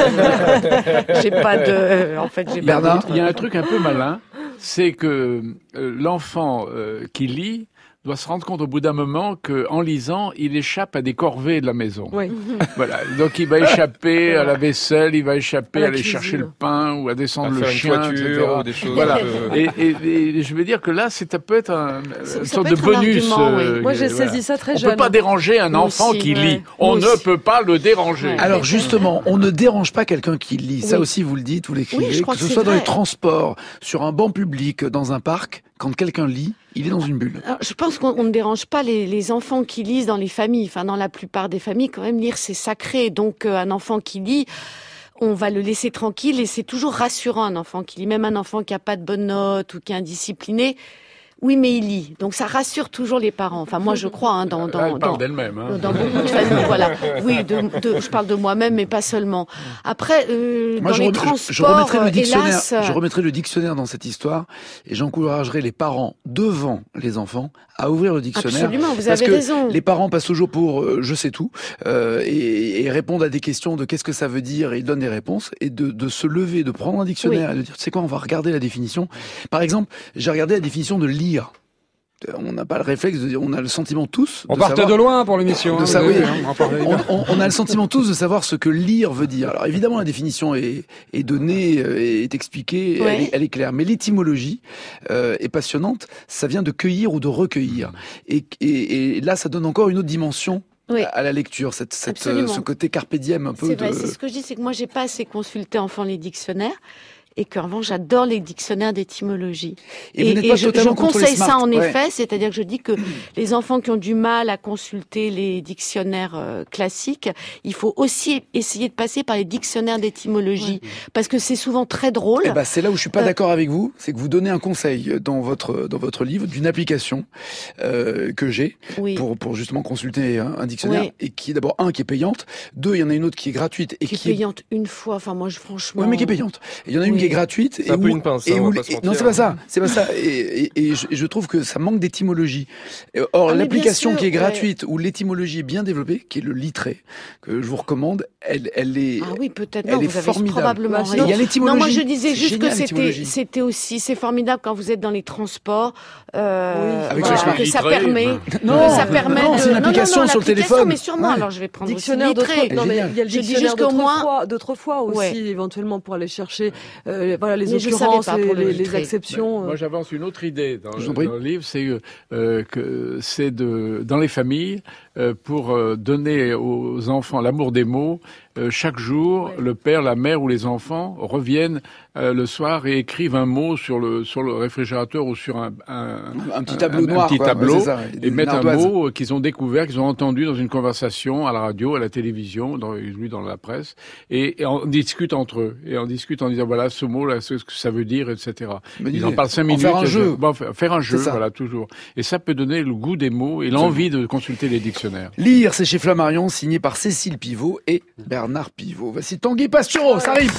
je- j'ai pas de. En fait, j'ai pas Bernard, d'autre- Il y a un truc un peu malin, c'est que euh, l'enfant euh, qui lit doit se rendre compte au bout d'un moment que, en lisant, il échappe à des corvées de la maison. Oui. Voilà. Donc il va échapper à la vaisselle, il va échapper À à la aller cuisine. chercher le pain ou à descendre À le faire une chien, toiture et cetera. ou des choses Voilà. un peu- Et, et, et je veux dire que là, c'est ça peut être un, Ça- une ça sorte peut de être un bonus. argument, oui. euh, Moi, j'ai voilà. saisi ça très On jeune. peut pas déranger un Moi enfant aussi, qui ouais. lit. On Moi ne aussi. peut pas le déranger. Ouais. alors justement, on ne dérange pas quelqu'un qui lit. Ça Oui. aussi, vous le dites, vous l'écrivez, Oui, je crois que que ce c'est soit dans les vrai. transports, sur un banc public, dans un parc. Quand quelqu'un lit, il est dans une bulle. Alors, je pense qu'on on ne dérange pas les, les enfants qui lisent dans les familles. Enfin, dans la plupart des familles, quand même, lire, c'est sacré. Donc, euh, un enfant qui lit, on va le laisser tranquille et c'est toujours rassurant, un enfant qui lit. Même un enfant qui a pas de bonnes notes ou qui est indiscipliné, Oui, mais il lit. Donc ça rassure toujours les parents. Enfin, moi, je crois hein, dans, dans, Là, elle parle dans, d'elle-même. Hein. dans beaucoup de familles. Voilà. Oui, de, de, je parle de moi-même, mais pas seulement. Après, euh, Moi, dans je, les rem- transports, je remettrai le dictionnaire, hélas, je remettrai le dictionnaire dans cette histoire et j'encouragerai les parents devant les enfants à ouvrir le dictionnaire. Absolument, vous parce avez que raison. Les parents passent toujours pour euh, je sais tout euh, et, et répondent à des questions de qu'est-ce que ça veut dire et ils donnent des réponses et de, de se lever, de prendre un dictionnaire Oui. et de dire tu sais quoi, on va regarder la définition. Par exemple, j'ai regardé la définition de lire. On n'a pas le réflexe, de, on a le sentiment tous. On de partait savoir, de loin pour l'émission. de hein, savoir, vous avez vu, hein, on en parlait on, bien. on- on a le sentiment tous de savoir ce que lire veut dire. Alors évidemment, la définition est, est donnée, euh, est expliquée, Ouais. elle, est, elle est claire. Mais l'étymologie euh, est passionnante. Ça vient de cueillir ou de recueillir. Et, et, et là, ça donne encore une autre dimension. Oui. À la lecture, cette, cette, Absolument. ce côté carpe diem un peu c'est de. vrai, c'est ce que je dis, c'est que moi, j'ai pas assez consulté enfant les dictionnaires. Et qu'en revanche, j'adore les dictionnaires d'étymologie. Et vous n'êtes pas je, totalement je contre les conseille ça smart, en ouais. effet, c'est-à-dire que je dis que les enfants qui ont du mal à consulter les dictionnaires euh, classiques, il faut aussi essayer de passer par les dictionnaires d'étymologie, parce que c'est souvent très drôle. Eh ben, c'est là où je suis pas Euh, d'accord avec vous, c'est que vous donnez un conseil dans votre dans votre livre d'une application euh, que j'ai Oui. pour pour justement consulter un, un dictionnaire Oui. et qui est d'abord un qui est payante, deux il y en a une autre qui est gratuite et qui qui est payante une fois. Enfin, moi, je, franchement. Ouais, mais qui est payante. Et il y en a une Oui. qui est gratuite. C'est et un peu où- une pince, et hein, on où- va pas se et- mentir. non, c'est pas ça. C'est pas ça. Et, et, et je, et je trouve que ça manque d'étymologie. Et Or, Ah, mais l'application bien sûr, qui est ouais. gratuite, où l'étymologie est bien développée, qui est le Littré, que je vous recommande, elle, elle est, Ah oui, peut-être. elle Non, est vous avez formidable. probablement Et raison. il y a l'étymologie. Non, moi je disais C'est juste que génial, c'était, l'étymologie. c'était aussi, c'est formidable quand vous êtes dans les transports, euh, Avec voilà, le smart. que ça Littré. permet, Non, que ça permet non, de. c'est une application sur le l'application, téléphone. mais sûrement. Ouais. Alors je vais prendre Dictionnaire aussi Littré. d'autre- non, mais il y a le Je dis dictionnaire juste qu'au moins- d'autrefois, d'autrefois aussi, Ouais. éventuellement pour aller chercher, euh, voilà, les Mais je savais occurrences, pas les, pour le les- les Littré. exceptions. Moi, euh. j'avance une autre idée dans, Je vous le, en prie. dans le livre, c'est euh, euh, que c'est de dans les familles euh, pour euh, donner aux enfants l'amour des mots. Euh, chaque jour, le père, la mère ou les enfants reviennent euh, le soir et écrivent un mot sur le sur le réfrigérateur ou sur un un, Un petit tableau noir, un petit quoi. tableau Ouais, c'est ça, ouais. Des et mettent un ardoises. mot qu'ils ont découvert, qu'ils ont entendu dans une conversation à la radio, à la télévision, dans, lu dans la presse, et, et on discute entre eux et on discute en disant voilà ce mot là, ce que ça veut dire, et cetera. Bonne Ils en idée. parlent cinq En minutes. faire un et jeu. je- bon, faire faire un jeu, C'est ça. voilà toujours. Et ça peut donner le goût des mots et l'envie de consulter les dictionnaires. Lire, c'est chez Flammarion, signé par Cécile Pivot et Bernard Pivot. Voici Tanguy Pastureau, ça arrive.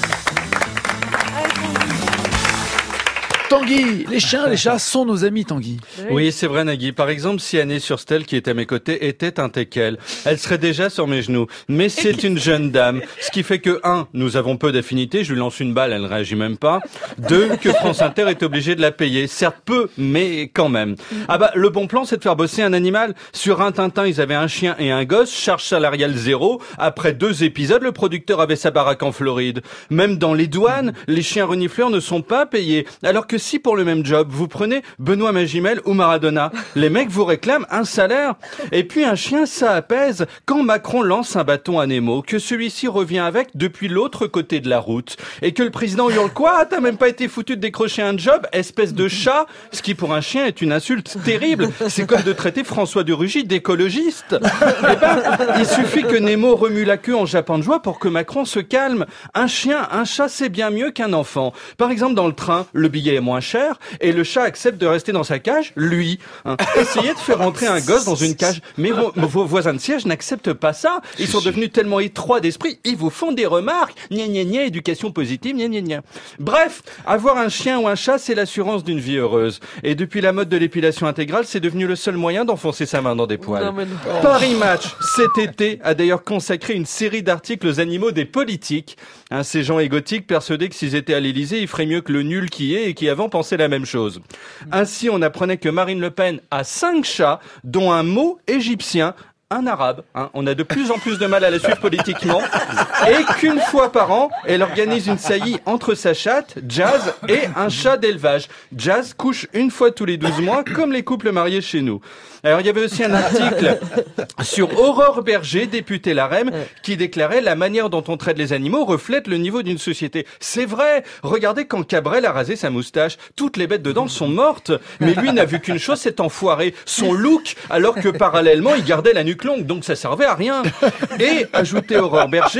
Tanguy, les chiens, les chats sont nos amis, Tanguy. Oui, c'est vrai, Nagui. Par exemple, si Annie Surstel, qui est à mes côtés, était un teckel, elle serait déjà sur mes genoux. Mais c'est une jeune dame. Ce qui fait que, un, nous avons peu d'affinité. Je lui lance une balle, elle ne réagit même pas. Deux, que France Inter est obligé de la payer. Certes peu, mais quand même. Ah bah, le bon plan, c'est de faire bosser un animal. Sur un Tintin, ils avaient un chien et un gosse, charge salariale zéro. Après deux épisodes, le producteur avait sa baraque en Floride. Même dans les douanes, les chiens renifleurs ne sont pas payés. Alors que si pour le même job, vous prenez Benoît Magimel ou Maradona, les mecs vous réclament un salaire. Et puis un chien, ça apaise. Quand Macron lance un bâton à Nemo, que celui-ci revient avec depuis l'autre côté de la route, et que le président hurle quoi? Ah, t'as même pas été foutu de décrocher un job, espèce de chat? Ce qui pour un chien est une insulte terrible. C'est comme de traiter François de Rugy d'écologiste. Eh ben, il suffit que Nemo remue la queue en jappant de joie pour que Macron se calme. Un chien, un chat, c'est bien mieux qu'un enfant. Par exemple, dans le train, le billet est moins cher et le chat accepte de rester dans sa cage, lui. Hein. Essayez de faire rentrer un gosse dans une cage. Mais vos, vos voisins de siège n'acceptent pas ça. Ils sont devenus tellement étroits d'esprit, ils vous font des remarques. Gna gna gna, éducation positive, gna gna gna. Bref, avoir un chien ou un chat, c'est l'assurance d'une vie heureuse. Et depuis la mode de l'épilation intégrale, c'est devenu le seul moyen d'enfoncer sa main dans des poils. Non, mais non. Paris Match, cet été, a d'ailleurs consacré une série d'articles aux animaux des politiques. Hein, ces gens égotiques persuadés que s'ils étaient à l'Élysée, ils feraient mieux que le nul qui est et qui avant pensait la même chose. Ainsi, on apprenait que Marine Le Pen a cinq chats, dont un mot égyptien, un arabe. Hein. On a de plus en plus de mal à la suivre politiquement. Et qu'une fois par an, elle organise une saillie entre sa chatte, Jazz, et un chat d'élevage. Jazz couche une fois tous les douze mois, comme les couples mariés chez nous. Alors, il y avait aussi un article sur Aurore Berger, députée LaREM, qui déclarait « La manière dont on traite les animaux reflète le niveau d'une société. » C'est vrai. Regardez quand Cabrel a rasé sa moustache. Toutes les bêtes dedans sont mortes. Mais lui n'a vu qu'une chose, cet enfoiré. Son look, alors que parallèlement, il gardait la nuque longue. Donc, ça servait à rien. Et, ajoutait Aurore Berger,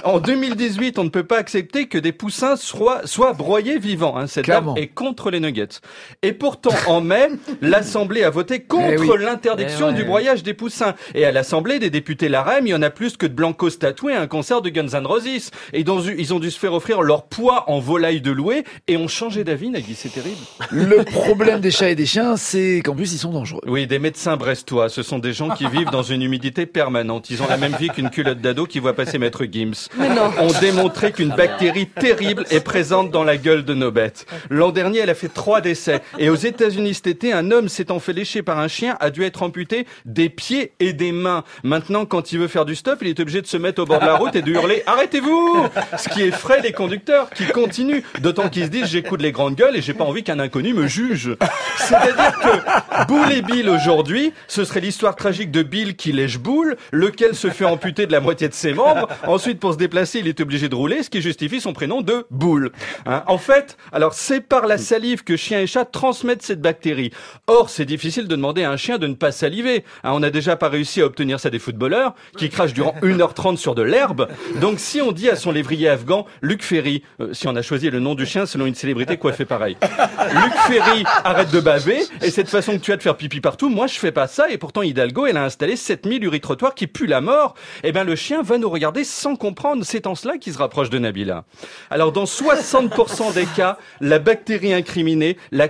En deux mille dix-huit, on ne peut pas accepter que des poussins soient, soient broyés vivants. Hein. Cette dame est contre les nuggets. Et pourtant, en mai, l'Assemblée a voté contre Eh oui. l'interdiction Eh ouais. du broyage des poussins. Et à l'Assemblée, des députés L R M, il y en a plus que de blancos tatoués à un concert de Guns N' Roses. Et ils ont, dû, ils ont dû se faire offrir leur poids en volaille de louée et ont changé d'avis, Nagui, c'est terrible. Le problème des chats et des chiens, c'est qu'en plus, ils sont dangereux. Oui, des médecins brestois, ce sont des gens qui vivent dans une humidité permanente. Ils ont la même vie qu'une culotte d'ado qui voit passer Maître Gims. Mais non. Ont démontré qu'une bactérie terrible est présente dans la gueule de nos bêtes. L'an dernier, elle a fait trois décès. Et aux États-Unis cet été, un homme s'étant fait lécher par un chien a dû être amputé des pieds et des mains. Maintenant, quand il veut faire du stop, il est obligé de se mettre au bord de la route et de hurler « Arrêtez-vous !» Ce qui effraie les conducteurs qui continuent. D'autant qu'ils se disent « J'écoute les grandes gueules et j'ai pas envie qu'un inconnu me juge. » C'est-à-dire que Boule et Bill aujourd'hui, ce serait l'histoire tragique de Bill qui lèche Boule, lequel se fait amputer de la moitié de ses membres. Ensuite, pour se déplacer, il est obligé de rouler, ce qui justifie son prénom de Boule. Hein, en fait, alors c'est par la salive que chiens et chats transmettent cette bactérie. Or, c'est difficile de demander à un chien de ne pas saliver. Hein, on n'a déjà pas réussi à obtenir ça des footballeurs qui crachent durant une heure trente sur de l'herbe. Donc, si on dit à son lévrier afghan, Luc Ferry, euh, si on a choisi le nom du chien selon une célébrité coiffée pareil. Luc Ferry, arrête de baver, et cette façon que tu as de faire pipi partout, moi je fais pas ça, et pourtant Hidalgo, elle a installé sept mille uritrottoirs qui puent la mort. Eh ben le chien va nous regarder sans comprendre, c'est en cela qu'il se rapproche de Nabila. Alors dans soixante pour cent des cas, la bactérie incriminée, la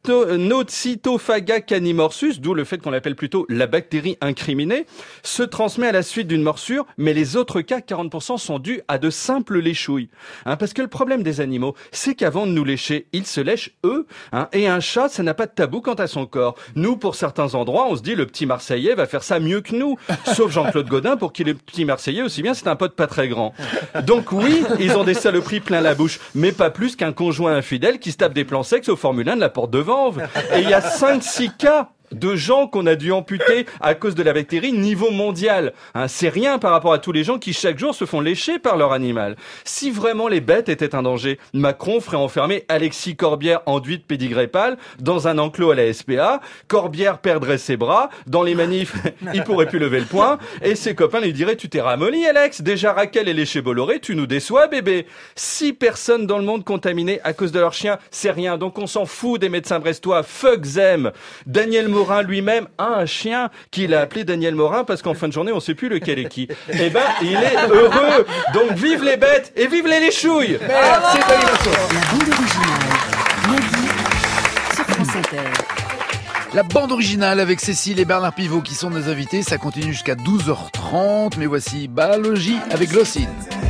Capnocytophaga canimorsus, d'où le fait qu'on l'appelle plutôt la bactérie incriminée, se transmet à la suite d'une morsure, mais les autres cas, quarante pour cent, sont dus à de simples léchouilles. Hein, parce que le problème des animaux, c'est qu'avant de nous lécher, ils se lèchent eux, hein, et un chat, ça n'a pas de tabou quant à son corps. Nous, pour certains endroits, on se dit le petit Marseillais va faire ça mieux que nous, sauf Jean-Claude Godin, pour qui le petit Marseillais, aussi bien, c'est un pote pas très grand. Donc oui, ils ont des saloperies plein la bouche, mais pas plus qu'un conjoint infidèle qui se tape des plans sexes au Formule un de la Porte de Vanves. Et il y a cinq six cas de gens qu'on a dû amputer à cause de la bactérie niveau mondial. Hein, c'est rien par rapport à tous les gens qui chaque jour se font lécher par leur animal. Si vraiment les bêtes étaient un danger, Macron ferait enfermer Alexis Corbière, enduit de pédigré pâle, dans un enclos à la S P A. Corbière perdrait ses bras. Dans les manifs, il pourrait plus lever le poing. Et ses copains lui diraient « Tu t'es ramolli, Alex. Déjà Raquel est léché Bolloré. Tu nous déçois, bébé. » Six personnes dans le monde contaminées à cause de leur chien, c'est rien. Donc on s'en fout des médecins brestois. Fuck them. Daniel Morin lui-même a un chien qu'il a appelé Daniel Morin parce qu'en fin de journée, on sait plus lequel est qui. Eh ben, il est heureux. Donc, vive les bêtes et vive les léchouilles. Merci, Daniel Masson. La bande originale, Nagui, sur France Inter. La bande originale avec Cécile et Bernard Pivot qui sont nos invités. Ça continue jusqu'à douze heures trente. Mais voici Biologie avec Glossine.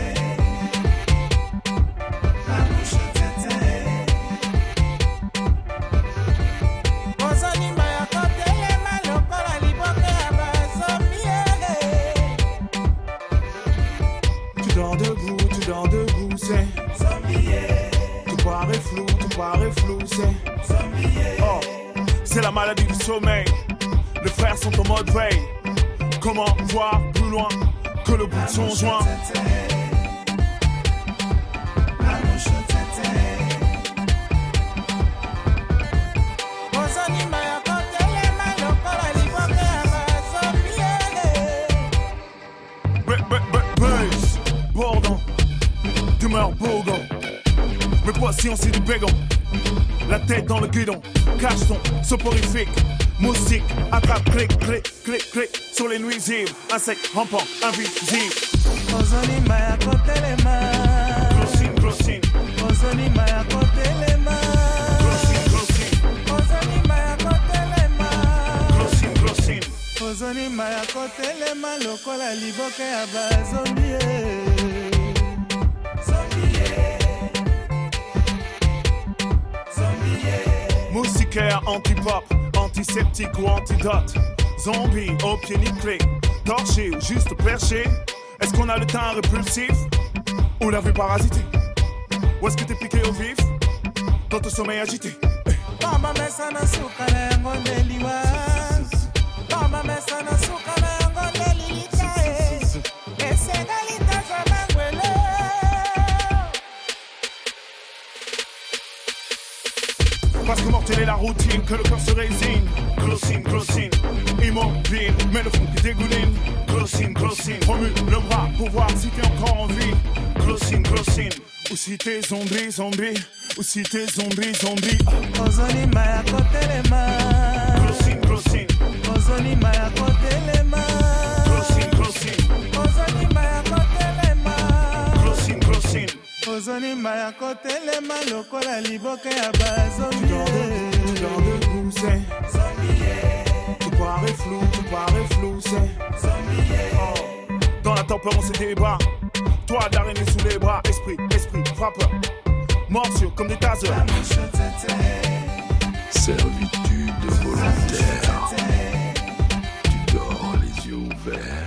Tu dors debout, tu dors debout, c'est tout paraît flou, tout paraît flou, c'est oh, c'est la maladie du sommeil. Les frères sont en mode veille. Comment voir plus loin que le bout de son joint? Bourdon, d'humeur bourgon. Mais voici on suit du bégon. La tête dans le guidon, cache ton soporifique. Moustique, attrape, clic, clic, clic, clic. Sur les nuisibles, insectes rampants, invisibles. Ozoni m'a côté les mains. Glossine, glossine. Ozoni m'a côté les mains. Glossine, glossine. Ozoni m'a côté les mains. Glossine, glossine. Ozoni m'a côté les mains. Lokola liboke abazomie. Moustiquaire, anti-pop, antiseptique ou antidote. Zombie au pied nickelé, torché ou juste perché. Est-ce qu'on a le teint répulsif ou la vue parasitée? Ou est-ce que t'es piqué au vif dans ton sommeil agité? Mama mesa na suka na ngonde liwa. Mama mesa na suka na ngonde lilika. Ese galita zamangwele. Parce que mortel est la routine, que le cœur se résigne. Closing, closing, immobile, mais le fond qui dégouline. Closing, closing, remue le bras pour voir si t'es encore en vie. Closing, closing, ou si t'es zombie, zombie, ou si t'es zombie, zombie. Ozoni maya kotelema. Closing, closing, Ozoni maya kotelema. Closing, closing, Ozoni maya kotelema. Closing, closing, Ozoni maya kotelema. Lokola liboke ya bazomie. Tu dors debout, c'est zombie. Tout paraît flou, tout paraît flou, c'est zombie. Oh. Dans la tempête on se débat. Toi d'araignée sous les bras, esprit, esprit, frappeur. Morsure comme des tasers. Servitude volontaire. Tu dors les yeux ouverts.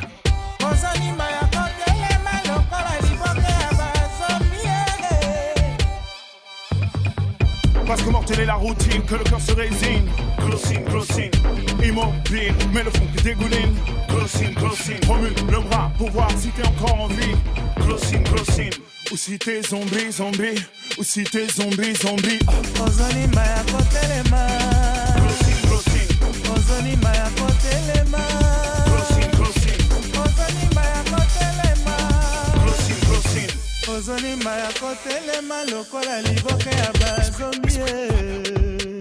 Parce que mortelle est la routine, que le cœur se résigne. Closing, closing, immobile, mais le fond qui dégouline. Closing, closing, remue le bras pour voir si t'es encore en vie. Closing, closing, ou si t'es zombie, zombie, ou si t'es zombie, zombie. Ozoni maya kotelema. Closing, closing, Ozoni maya kotelema. Closing, closing, Ozoni maya kotelema. Closing, closing, Ozoni maya kotelema. Lokola liboke ya bazomie.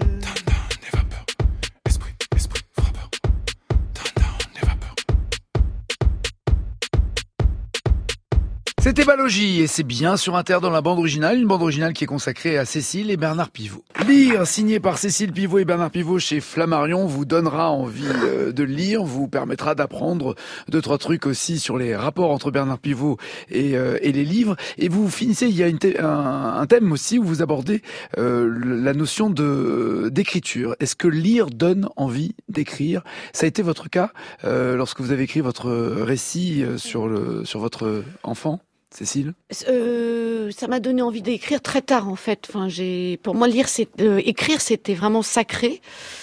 C'était Balogie et c'est bien sur Inter dans la bande originale, une bande originale qui est consacrée à Cécile et Bernard Pivot. Lire, signé par Cécile Pivot et Bernard Pivot chez Flammarion, vous donnera envie de lire, vous permettra d'apprendre deux, trois trucs aussi sur les rapports entre Bernard Pivot et, euh, et les livres. Et vous finissez, il y a une thé- un, un thème aussi où vous abordez euh, la notion de d'écriture. Est-ce que lire donne envie d'écrire ? Ça a été votre cas euh, lorsque vous avez écrit votre récit sur, le, sur votre enfant ? Cécile ? Euh, ça m'a donné envie d'écrire très tard en fait. Enfin, j'ai, pour moi, lire, c'est, euh, écrire, c'était vraiment sacré.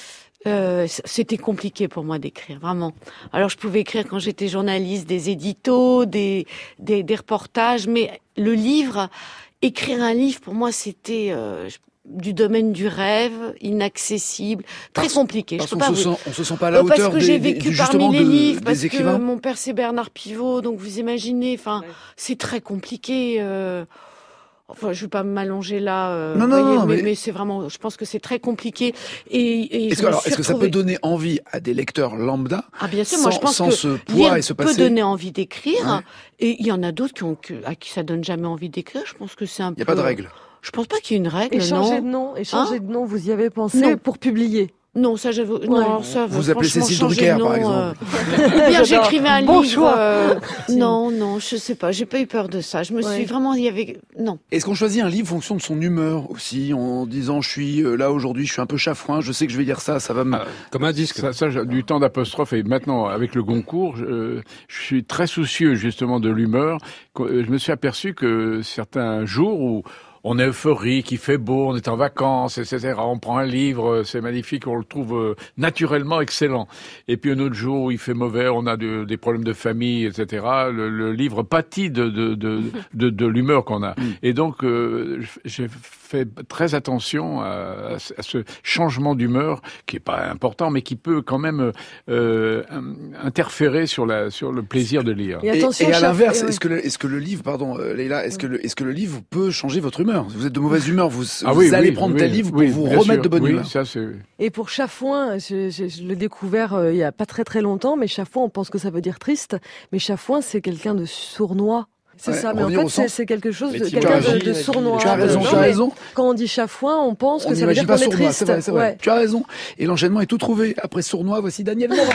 Euh, c'était compliqué pour moi d'écrire, vraiment. Alors, je pouvais écrire quand j'étais journaliste, des éditos, des, des, des reportages, mais le livre, écrire un livre, pour moi, c'était euh, du domaine du rêve, inaccessible, très parce, compliqué. Parce je peux qu'on pas se vous... sent, on se sent pas à la parce hauteur que des, j'ai des, vécu des, parmi les de, livres, des parce écrivains. que mon père c'est Bernard Pivot, donc vous imaginez, enfin, ouais. C'est très compliqué. Euh... Enfin, je vais pas m'allonger là, euh, non, non, voyez, non, mais, mais... mais c'est vraiment, je pense que c'est très compliqué. Et, et est-ce, je que, alors, est-ce retrouvée... que ça peut donner envie à des lecteurs lambda ? Ah bien sûr, sans, moi je pense sans que ce poids et ce peut passé donner envie d'écrire, ouais. Et il y en a d'autres qui ont, à qui ça donne jamais envie d'écrire. Je pense que c'est un peu. Il y a pas de règle. Je pense pas qu'il y ait une règle. Et changer non. de nom, et changer hein de nom, vous y avez pensé non. pour publier. Non, ça j'avoue. Ouais. Non, ça. Vous appelez Cécile Drucker, par exemple. Euh... Bien, j'écrivais un bon livre. Choix. Euh... Non, non, je sais pas. J'ai pas eu peur de ça. Je me ouais. suis vraiment. Il y avait. Non. Est-ce qu'on choisit un livre en fonction de son humeur aussi, en disant je suis là aujourd'hui, je suis un peu chafouin, je sais que je vais lire ça, ça va me. Ah, comme un disque. Ça, ça, du temps d'apostrophe et maintenant avec le Goncourt, je, je suis très soucieux justement de l'humeur. Je me suis aperçu que certains jours où on est euphorique, il fait beau, on est en vacances, et cetera. On prend un livre, c'est magnifique, on le trouve naturellement excellent. Et puis un autre jour où il fait mauvais, on a de, des problèmes de famille, et cetera. Le, le livre pâtit de, de, de, de, de l'humeur qu'on a. Et donc, euh, j'ai fait très attention à, à ce changement d'humeur, qui est pas important, mais qui peut quand même euh, interférer sur, la, sur le plaisir de lire. Et, et, et à l'inverse, est-ce que, le, est-ce que le livre, pardon, Leïla, est-ce que le, est-ce que le livre peut changer votre humeur ? Vous êtes de mauvaise humeur, vous, ah vous oui, allez oui, prendre oui, tel livre pour oui, vous remettre sûr. de bonne oui, humeur. Ça, c'est... Et pour chafouin, je, je, je l'ai découvert euh, il y a pas très très longtemps, mais chafouin, on pense que ça veut dire triste, mais chafouin, c'est quelqu'un de sournois. C'est ouais, ça, mais en fait, c'est, c'est quelque chose de, quelqu'un de, de sournois. Tu as raison, non, tu as raison. Quand on dit chafouin, on pense que on ça veut dire qu'on est sournois, triste. C'est vrai, c'est vrai. Ouais. Tu as raison. Et l'enchaînement est tout trouvé. Après sournois, voici Daniel Morin.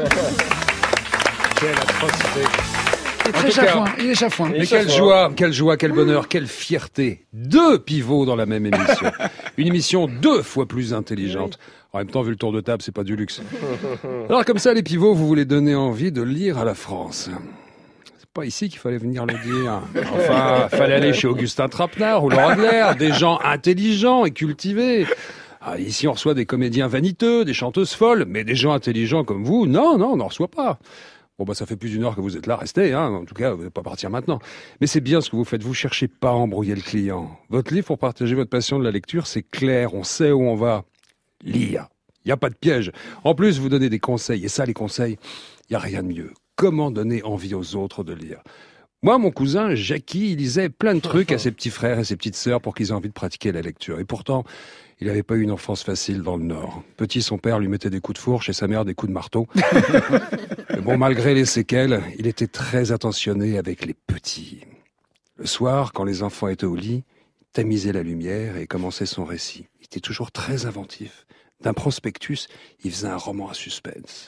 Quelle atrocité. Il est très chafouin, il est chafouin. Mais quelle joie, quelle joie, quel bonheur, quelle fierté. Deux pivots dans la même émission. Une émission deux fois plus intelligente. En même temps, vu le tour de table, c'est pas du luxe. Alors comme ça, les pivots, vous voulez donner envie de lire à la France. C'est pas ici qu'il fallait venir le dire. Enfin, fallait aller chez Augustin Trapenard ou Laurent Adler, des gens intelligents et cultivés. Ah, ici, on reçoit des comédiens vaniteux, des chanteuses folles, mais des gens intelligents comme vous, non, non, on n'en reçoit pas. Bon, bah, ça fait plus d'une heure que vous êtes là, restez, hein. En tout cas, vous n'allez pas partir maintenant. Mais c'est bien ce que vous faites. Vous cherchez pas à embrouiller le client. Votre livre pour partager votre passion de la lecture, c'est clair. On sait où on va. lire. Il n'y a pas de piège. En plus, vous donnez des conseils. Et ça, les conseils, il n'y a rien de mieux. Comment donner envie aux autres de lire ? Moi, mon cousin, Jackie, il lisait plein de trucs à ses petits frères et ses petites sœurs pour qu'ils aient envie de pratiquer la lecture. Et pourtant, il n'avait pas eu une enfance facile dans le Nord. Petit, son père lui mettait des coups de fourche et sa mère des coups de marteau. Mais bon, malgré les séquelles, il était très attentionné avec les petits. Le soir, quand les enfants étaient au lit, il tamisait la lumière et commençait son récit. Il était toujours très inventif. D'un prospectus, il faisait un roman à suspense.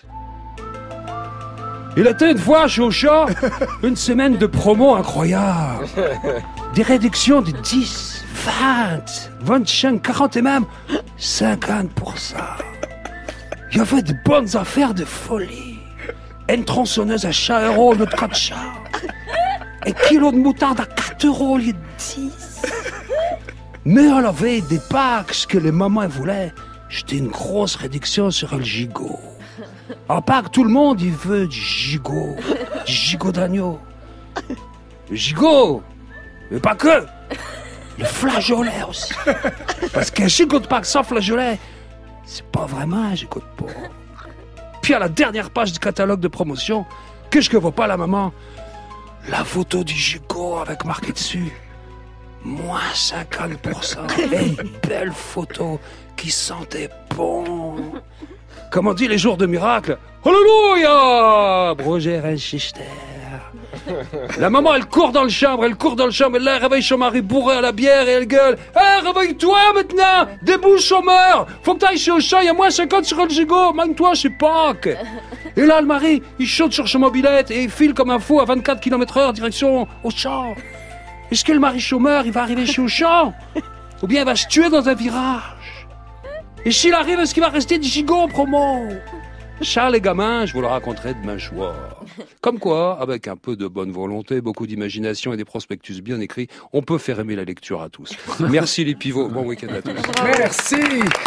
Il était une fois chez Auchan, une semaine de promo incroyable. Des réductions de dix, vingt, vingt-cinq, quarante et même cinquante pour cent. Il y avait de bonnes affaires de folie. Une tronçonneuse à cinq euros notre quatre chat. Un kilo de moutarde à quatre euros au lieu de dix. Mais elle avait des packs que les mamans voulaient. J'étais une grosse réduction sur le gigot. En Pâques, tout le monde, il veut du gigot. Du gigot d'agneau. Le gigot, mais pas que. Le flageolet aussi. Parce qu'un gigot de Pâques sans flageolet, c'est pas vraiment un gigot de porc. Puis à la dernière page du catalogue de promotion, qu'est-ce que vaut pas la maman ? La photo du gigot avec marqué dessus. Moins cinquante pour cent. Et une belle photo qui sentait bon. Comme on dit les jours de miracle. Alléluia! Roger Rechister. La maman, elle court dans le chambre, elle court dans le chambre, elle réveille son mari bourré à la bière et elle gueule. Hé, hey, réveille-toi maintenant! Débouche chômeur! Faut que t'ailles chez Auchan, il y a moins cinquante sur le gigot, manque-toi, c'est Pâques! Et là, le mari, il saute sur son mobilette et il file comme un fou à vingt-quatre kilomètres heure direction Auchan. Est-ce que le mari chômeur, il va arriver chez Auchan? Ou bien il va se tuer dans un virage? Et s'il arrive, est-ce qu'il va rester du gigot en promo? Ça, les gamins, je vous le raconterai demain soir. Comme quoi, avec un peu de bonne volonté, beaucoup d'imagination et des prospectus bien écrits, on peut faire aimer la lecture à tous. Merci les pivots, bon week-end à tous. Merci.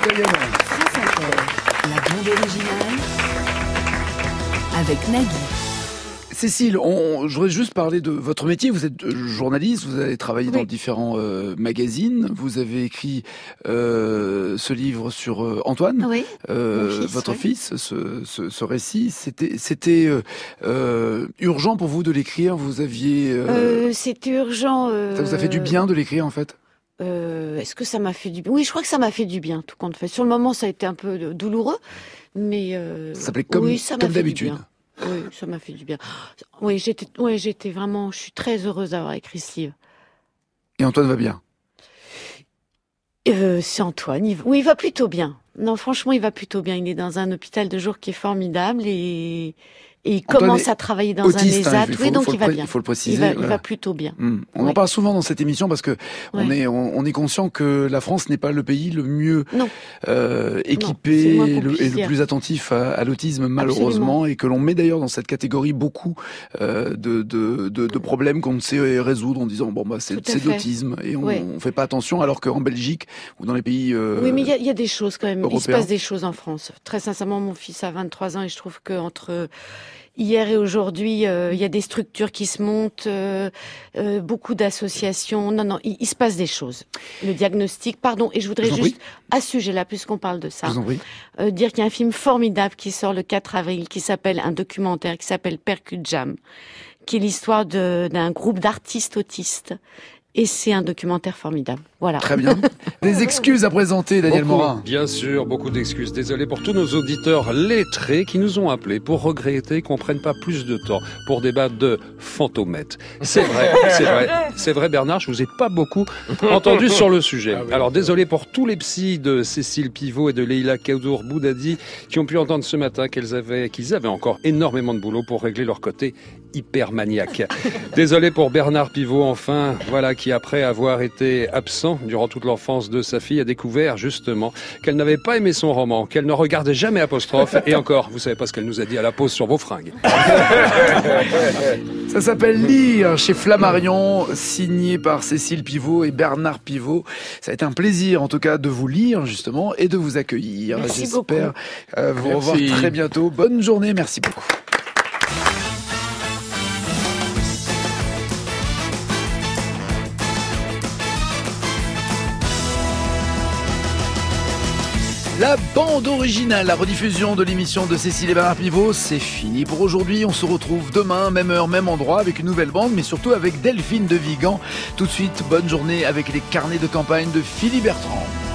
La bande originale avec Nagui. Cécile, on, je voudrais juste parler de votre métier. Vous êtes journaliste, vous avez travaillé oui. dans différents euh, magazines. Vous avez écrit euh, ce livre sur euh, Antoine, oui. euh, fils, votre oui. fils. Ce, ce, ce récit, c'était, c'était euh, euh, urgent pour vous de l'écrire. Vous aviez. Euh, euh, c'était urgent. Euh, ça vous a fait du bien de l'écrire, en fait. Euh, est-ce que ça m'a fait du bien? Oui, je crois que ça m'a fait du bien, tout compte fait. Sur le moment, ça a été un peu douloureux, mais euh, ça s'appelait comme, oui, ça m'a comme fait d'habitude. Du bien. Oui, ça m'a fait du bien. Oui, j'étais, oui, j'étais vraiment, je suis très heureuse d'avoir écrit ce livre. Et Antoine va bien? euh, C'est Antoine. Il, oui, il va plutôt bien. Non, franchement, il va plutôt bien. Il est dans un hôpital de jour qui est formidable et, et il Antoine commence à travailler dans autiste, un ESAT. Hein, il faut, oui, donc faut il va le, bien. Il faut le préciser. Il va, voilà. il va plutôt bien. Mmh. On oui. en parle souvent dans cette émission parce que ouais. on est, on, on est conscient que la France n'est pas le pays le mieux euh, équipé non, et, le, et le plus attentif à, à l'autisme, malheureusement, Absolument. Et que l'on met d'ailleurs dans cette catégorie beaucoup euh, de, de, de, de problèmes qu'on ne sait résoudre en disant bon bah c'est, c'est d'autisme et on, ouais. on fait pas attention, alors qu'en Belgique ou dans les pays euh, oui, mais il y, y a des choses quand même. européens. Il se passe des choses en France. Très sincèrement, mon fils a vingt-trois ans et je trouve que entre hier et aujourd'hui, il euh, y a des structures qui se montent, euh, euh, beaucoup d'associations. Non, non, il, il se passe des choses. Le diagnostic, pardon, et je voudrais je juste, à ce sujet-là, puisqu'on parle de ça, je vous en prie. Euh, dire qu'il y a un film formidable qui sort le quatre avril, qui s'appelle, un documentaire qui s'appelle Percute Jam, qui est l'histoire de, d'un groupe d'artistes autistes. Et c'est un documentaire formidable. Voilà. Très bien. Des excuses à présenter, Daniel beaucoup, Morin. Bien sûr, beaucoup d'excuses. Désolé pour tous nos auditeurs lettrés qui nous ont appelés pour regretter qu'on prenne pas plus de temps pour débattre de fantomètres. C'est vrai, c'est vrai. C'est vrai, Bernard, je vous ai pas beaucoup entendu sur le sujet. Alors, désolé pour tous les psys de Cécile Pivot et de Leïla Kadour Boudadi qui ont pu entendre ce matin qu'elles avaient, qu'ils avaient encore énormément de boulot pour régler leur côté hyper maniaque. Désolé pour Bernard Pivot, enfin, voilà, qui après avoir été absent durant toute l'enfance de sa fille a découvert justement qu'elle n'avait pas aimé son roman, qu'elle ne regardait jamais apostrophe, et encore, vous savez pas ce qu'elle nous a dit à la pause sur vos fringues. Ça s'appelle Lire chez Flammarion, signé par Cécile Pivot et Bernard Pivot. Ça a été un plaisir en tout cas de vous lire justement et de vous accueillir. Merci J'espère beaucoup. vous revoir très bientôt. Bonne journée, merci beaucoup. La bande originale, la rediffusion de l'émission de Cécile et Bernard Pivot, c'est fini pour aujourd'hui. On se retrouve demain, même heure, même endroit, avec une nouvelle bande, mais surtout avec Delphine de Vigan. Tout de suite, bonne journée avec les carnets de campagne de Philippe Bertrand.